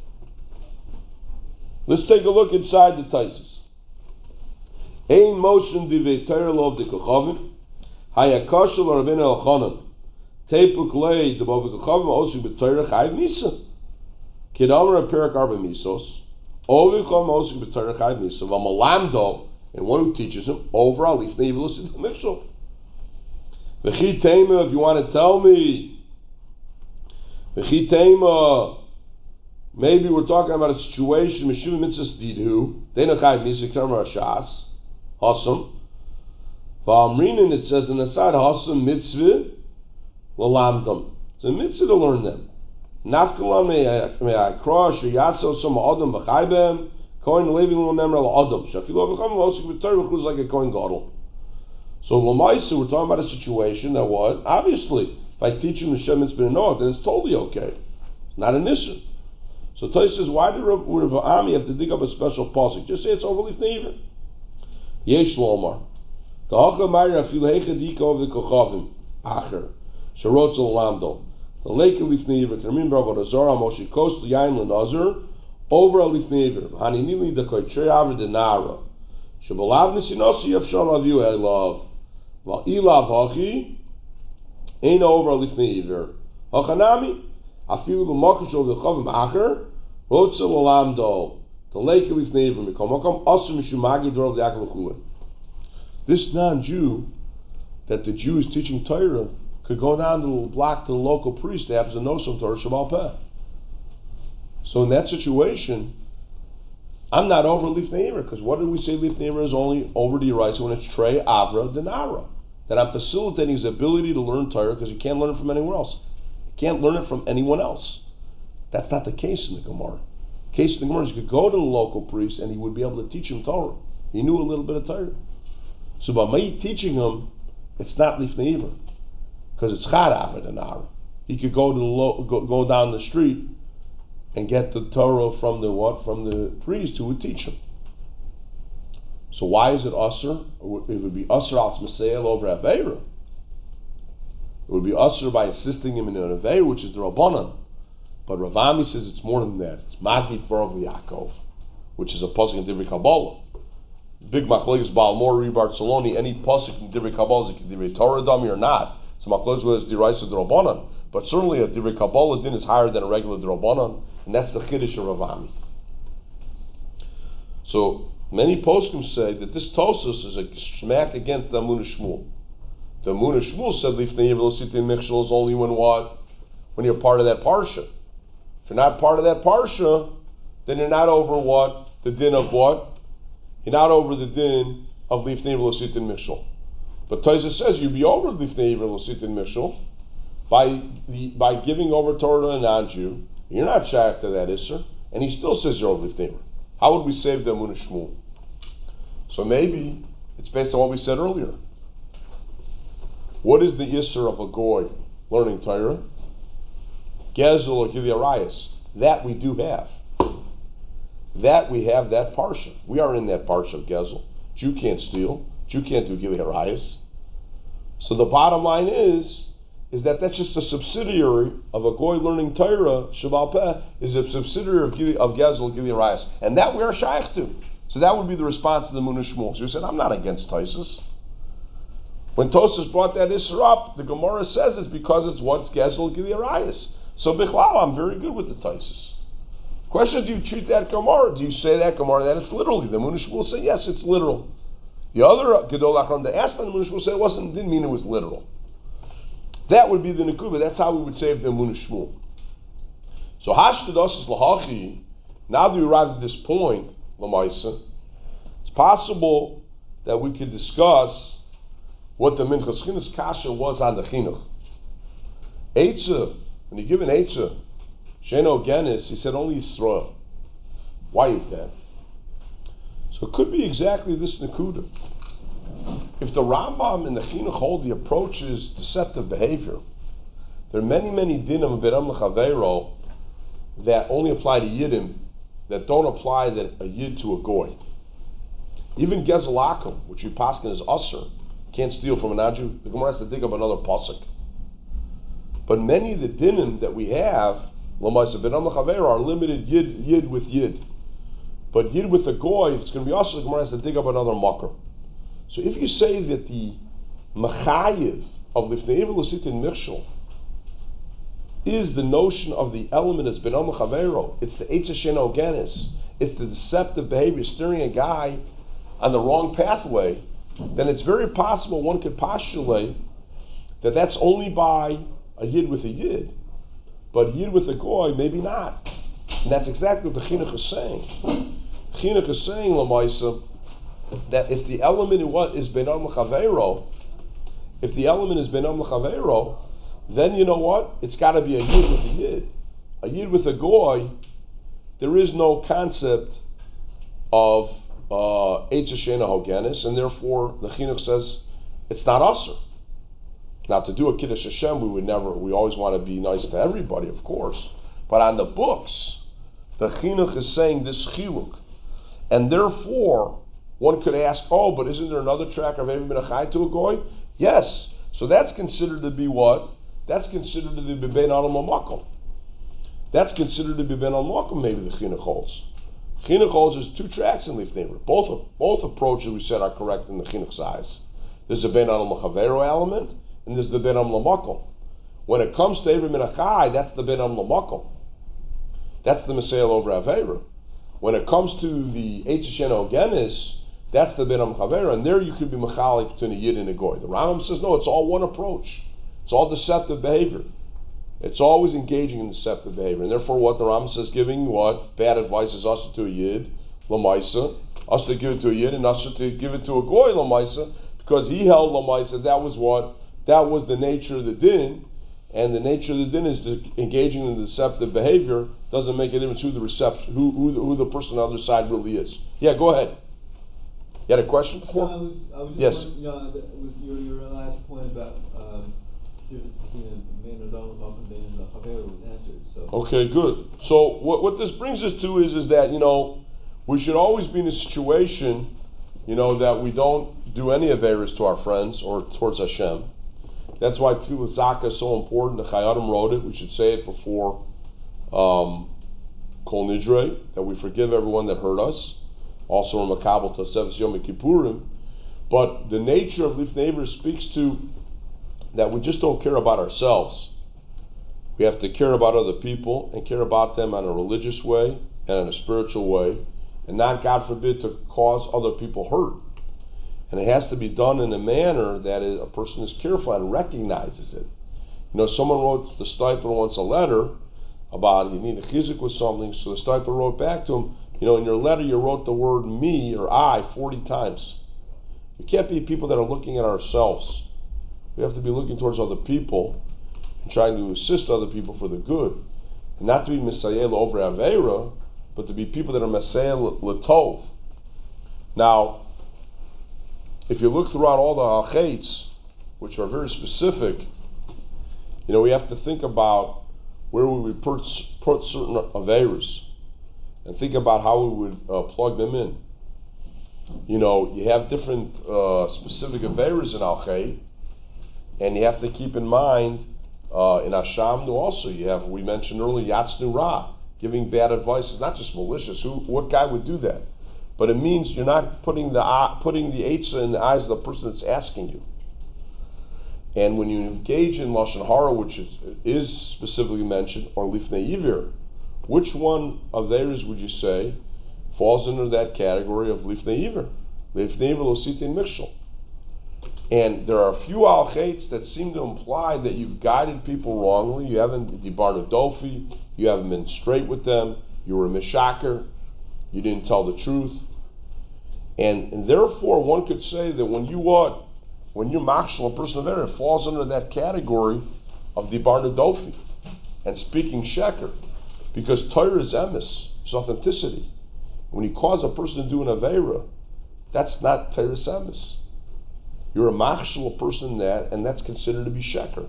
Let's take a look inside the Taisus. Ein motion divei Torah lo avdei kochavim hayakashel Rabbeinu Elchanan tepuk lei debavei kochavim osik b'Torah chayiv misa kidamar perak arba misos ovi kochavim osik b'Torah chayiv misa v'malamdo and one who teaches him over al lifnei Iver L'Sitin Michshel. V'chi tema, if you want to tell me, v'chi tema, maybe we're talking about a situation Meshuv mitzvahs didhu deina chayiv misa k'damar hashas. Hasam. V'amrinin, it says in the side, Hasam mitzvah l'lamdam. It's a mitzvah to learn them. Nafkala me'akra she'yaso some adam v'chaybem kohen levi l'nemra l'adam. Shafilo v'cham l'osik v'torah v'chuz like a kohen gadol. So l'maisa, we're talking about a situation that what? Obviously, if I teach him the Shem Mitzvah Noach, then it's totally okay. It's not an issue. So Tais says, why did Rav Ami have to dig up a special pasuk? Just say it's over Lifnei Iver. Yesh Lomar. Ta'achal Mari Afil Heichad Ika of the Kochavim. Acher. Sherotz Lamdo. The lake Lifnei Iver. Can remember about Azara Moshe Kost Yain Lenazar over a Lifnei Iver. Haninili the Koitrei Avra de Nara. Shabalav Nisinosi Yafshon Aviu Elav. Val Ilav Hachi ain't over a Lifnei Iver. Hachanami Afilu B'Mokish of the Chavim Acher Rotz Lamdo. The lake Lifnei Iver. Mikomokam Asur Mishumagi Dor of the Akalachula. This non-Jew that the Jew is teaching Torah could go down to the block to the local priest that happens to know some Torah Shabbat Peh. So in that situation, I'm not over Lifnei Iver, because what did we say Lifnei Iver is only over the Yeraisa when it's Trey Avra Denara? That I'm facilitating his ability to learn Torah because he can't learn it from anywhere else. He can't learn it from anyone else. That's not the case in the Gemara. The case in the Gemara is he could go to the local priest and he would be able to teach him Torah. He knew a little bit of Torah. So by me teaching him, it's not Lifnei Iver, because it's Chad Avra Denara. He could go to the lo- go, go down the street and get the Torah from the what? From the priest who would teach him. So why is it Usr? It would be Usr al Tzmaseil over Aveira. It would be Usr by assisting him in an Aveira, which is the Rabbanan. But Ravami says it's more than that. It's Magid V'Rav Yaakov, which is a pasuk in Divrei Kabbalah. Big machlokes Baal Mori Barcelona. Any pasuk in Divrei Kabbalah is it Divrei Torah Dami or not? So machlokes whether it's Diraisa D'Rabbanan, but certainly a Divrei Kabbalah din is higher than a regular D'Rabbanan, and that's the Chiddush of Ravami. So many poskim say that this Tosus is a smack against the Amunah Shmuel. The Amunah Shmuel said Lifnei Iver L'Sitin Michshel is only when what? When you're part of that parsha. If you're not part of that parsha, then you're not over what? The din of what? You're not over the din of Lifnei Iver L'Sitin Michshel. But Taisa says you'd be over Lifnei Iver L'Sitin Michshel by the, by giving over Torah to a non-Jew. You're not shaykh to that Isser, and he still says you're over Lifnei Iver. How would we save the Amunah Shmuel? So maybe it's based on what we said earlier. What is the Isser of a goy learning Torah? Gezel or Gili Arayas. That we do have. That we have that parsha. We are in that parsha of Gezel. Jew can't steal. Jew can't do Gili Arayas. So the bottom line is, is that that's just a subsidiary of a goy learning Torah. Shabbat Peh is a subsidiary of, Gili, of Gezel, Gili Arayas. And that we are shaykh to. So that would be the response to the Amunah Shmuel. So he said, I'm not against Tosas. When Tosas brought that Isser up, the Gemara says it's because it's what's Gezel Gili Arayas. So Bichlal, I'm very good with the Tosas. Question: do you treat that Gemara? Do you say that Gemara that it's literally? The Amunah Shmuel say yes, it's literal. The other Gedol Achron that asked the Amunah Shmuel said it wasn't, didn't mean it was literal. That would be the Nekuba. That's how we would save the Amunah Shmuel. So Hashkados is Lahachi. Now that we arrived at this point, Lamaisa, it's possible that we could discuss what the Minchas Chinuch Kasha was on the Chinuch. Eitzah, when you give an Eitzah, Sheno Genis, he said only Yisrael. Why is that? So it could be exactly this Nekuda. If the Rambam and the Chinuch hold the approach is deceptive behavior, there are many, many dinim of Beram L'Chaveiro that only apply to Yiddim, that don't apply that a Yid to a Goy. Even Gezel Akum, which you paskin is Usr, can't steal from an Aju. The Gemara has to dig up another pasuk. But many of the dinim that we have, L'Maisa Beram L'Chaveiro, are limited Yid, Yid with Yid. But Yid with a Goy, if it's going to be Usr, the Gemara has to dig up another makar. So if you say that the Mechayiv of Lifnei Iver L'Sitin Michshel is the notion of the element as Beram L'Chaveiro, it's the Eitz Sheno Genis, it's the deceptive behavior, steering a guy on the wrong pathway, then it's very possible one could postulate that that's only by a Yid with a Yid. But a Yid with a Goy, maybe not. And that's exactly what the Chinuch is saying. Chinuch is saying, L'Maisa, that if the element what is Beram L'Chaveiro, if the element is Beram L'Chaveiro, then you know what? It's got to be a Yid with a Yid. A Yid with a Goy, there is no concept of Eitz Shena Hogenis, and therefore the Chinuch says it's not Usr. Now to do a Kiddush Hashem, we would never, we always want to be nice to everybody, of course. But on the books, the Chinuch is saying this Chiluk. And therefore, one could ask, oh, but isn't there another track of Evim Ben Achai to a Goy? Yes. So that's considered to be what? that's considered to be ben adam l'makom. That's considered to be ben adam l'makom. Maybe the chinuch holds. Chinuch holds there's two tracks in Lifnei Ivra. Both both approaches we said are correct in the chinuch size. There's a ben adam l'chavero element, and there's the ben adam l'makom. When it comes to Ivra min achai, that's the ben adam l'makom. That's the Meseil over Aveira. When it comes to the Eitz Hashem Ogenis, that's the Ben Am Chavera, and there you could be Mechalik between a Yid and a Goy. The Rambam says, no, it's all one approach. It's all deceptive behavior. It's always engaging in deceptive behavior. And therefore what the Rambam says, giving what? Bad advice is us to a Yid, Lamaisa, us to give it to a Yid, and us to give it to a Goy, Lamaisa, because he held Lamaisa, that was what? That was the nature of the Din, and the nature of the Din is the engaging in deceptive behavior. Doesn't make a difference who the reception, who who the, who the person on the other side really is. Yeah, go ahead. You had a question before? No, I was, I was just yes. wondering, uh, with your, your last point about um, between the main and the Chavera was answered. So. Okay, good. So what what this brings us to is is that, you know, we should always be in a situation, you know, that we don't do any averas to our friends or towards Hashem. That's why Tefillah Zaka is so important. The Chayadim wrote it. We should say it before um, Kol Nidre, that we forgive everyone that hurt us. Also in Makabel Tosefes Yom Kippurim. But the nature of Lifnei Ivra speaks to that we just don't care about ourselves. We have to care about other people and care about them in a religious way and in a spiritual way, and not, God forbid, to cause other people hurt. And it has to be done in a manner that a person is careful and recognizes it. You know, someone wrote the Stipler once a letter about he needed chizuk with something, so the Stipler wrote back to him, you know, in your letter you wrote the word me or I forty times. We can't be people that are looking at ourselves. We have to be looking towards other people and trying to assist other people for the good. And not to be Mesayel over Aveira, but to be people that are Mesayel L'tov. Now, if you look throughout all the Hachetz, which are very specific, you know, we have to think about where we would put, put certain Aveiras and think about how we would uh, plug them in. You know, you have different uh, specific Aveiras in Al-Chay, and you have to keep in mind, uh, in Hashamnu also, you have, we mentioned earlier, Yatznu Ra, giving bad advice is not just malicious. Who, what guy would do that? But it means you're not putting the uh, putting the eitzah in the eyes of the person that's asking you. And when you engage in Lashon Hara, which is, is specifically mentioned, or Lifnei Ivra, which one of theirs would you say falls under that category of Lifnei Ivra? Lifnei Ivra Lositin Mishal. And there are a few al-chaitz that seem to imply that you've guided people wrongly. You haven't dibarnu dofi, you haven't been straight with them, you were a mishaker, you didn't tell the truth. And, and therefore one could say that when you what? When you're machshel, a person of error, it falls under that category of dibarnu dofi and speaking sheker. Because Torah is emes, it's authenticity. When you cause a person to do an aveira, that's not Torah emes. You're a machshel person in that, and that's considered to be sheker.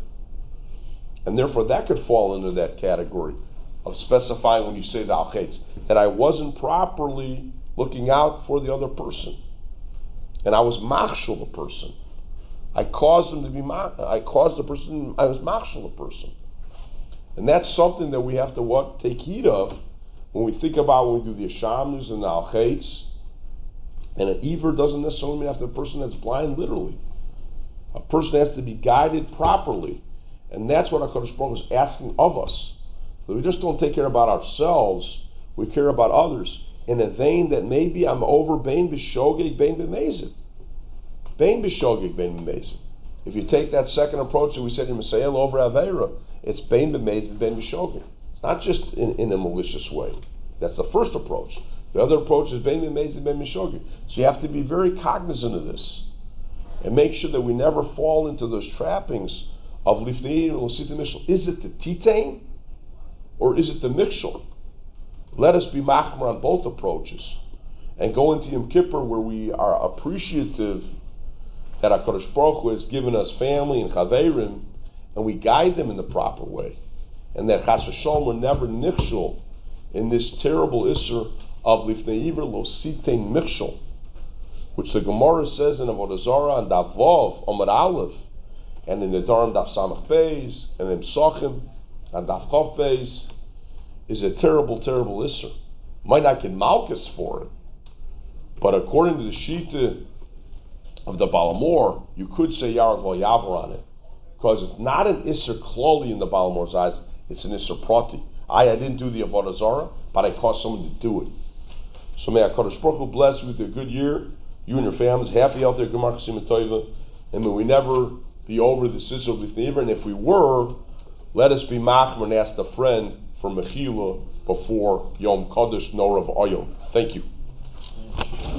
And therefore that could fall into that category of specifying when you say the al-chetz, that I wasn't properly looking out for the other person. And I was machshel the person. I caused them to be, ma- I caused the person, I was machshel the person. And that's something that we have to what take heed of when we think about when we do the Ashamnus and the al-chetz. And an Iver doesn't necessarily mean after a person that's blind, literally. A person has to be guided properly. And that's what HaKadosh Baruch Hu is asking of us. That we just don't take care about ourselves, we care about others in a vein that maybe I'm over Bein B'Shogeg, Bein B'Mezid. Bein B'Shogeg, Bein B'Mezid. If you take that second approach that we said in Mesayel over Aveira, it's Bein B'Mezid, Bein B'Shogeg. It's not just in, in a malicious way. That's the first approach. The other approach is Bein B'Mezid, Bein B'Shogeg. So you have to be very cognizant of this and make sure that we never fall into those trappings of Lifnei Ivra L'Sitin Mishal. Is it the Titain or is it the Mikshal? Let us be machmer on both approaches and go into Yom Kippur where we are appreciative that HaKadosh Baruch Hu has given us family and chaverim, and we guide them in the proper way, and that Chas v'Shalom will never nichshul in this terrible isser of Lifnei Ivra Lo Sitein Mikshal, which the Gemara says in Avodah Zarah and Davov Amar Aleph, and in the Dharm Daf Samach Beis, and in Psachim, and Daf Chof Beis, is a terrible, terrible Isser. Might not get Malchus for it, but according to the Shita of the Balamor, you could say Yared Val Yavar on it, because it's not an Isser Kloli in the Balamor's eyes, it's an Isser Prati. I, I didn't do the Avodah Zarah, but I caused someone to do it. So may HaKadosh Baruch Hu bless you with a good year, you and your families, happy out there, Gemar Chasim Toiva, and may we never be over the Sissel B'Tniver, and if we were, let us be Machmer and ask the friend for Mechila before Yom Kodesh Nor of Oil. Thank you.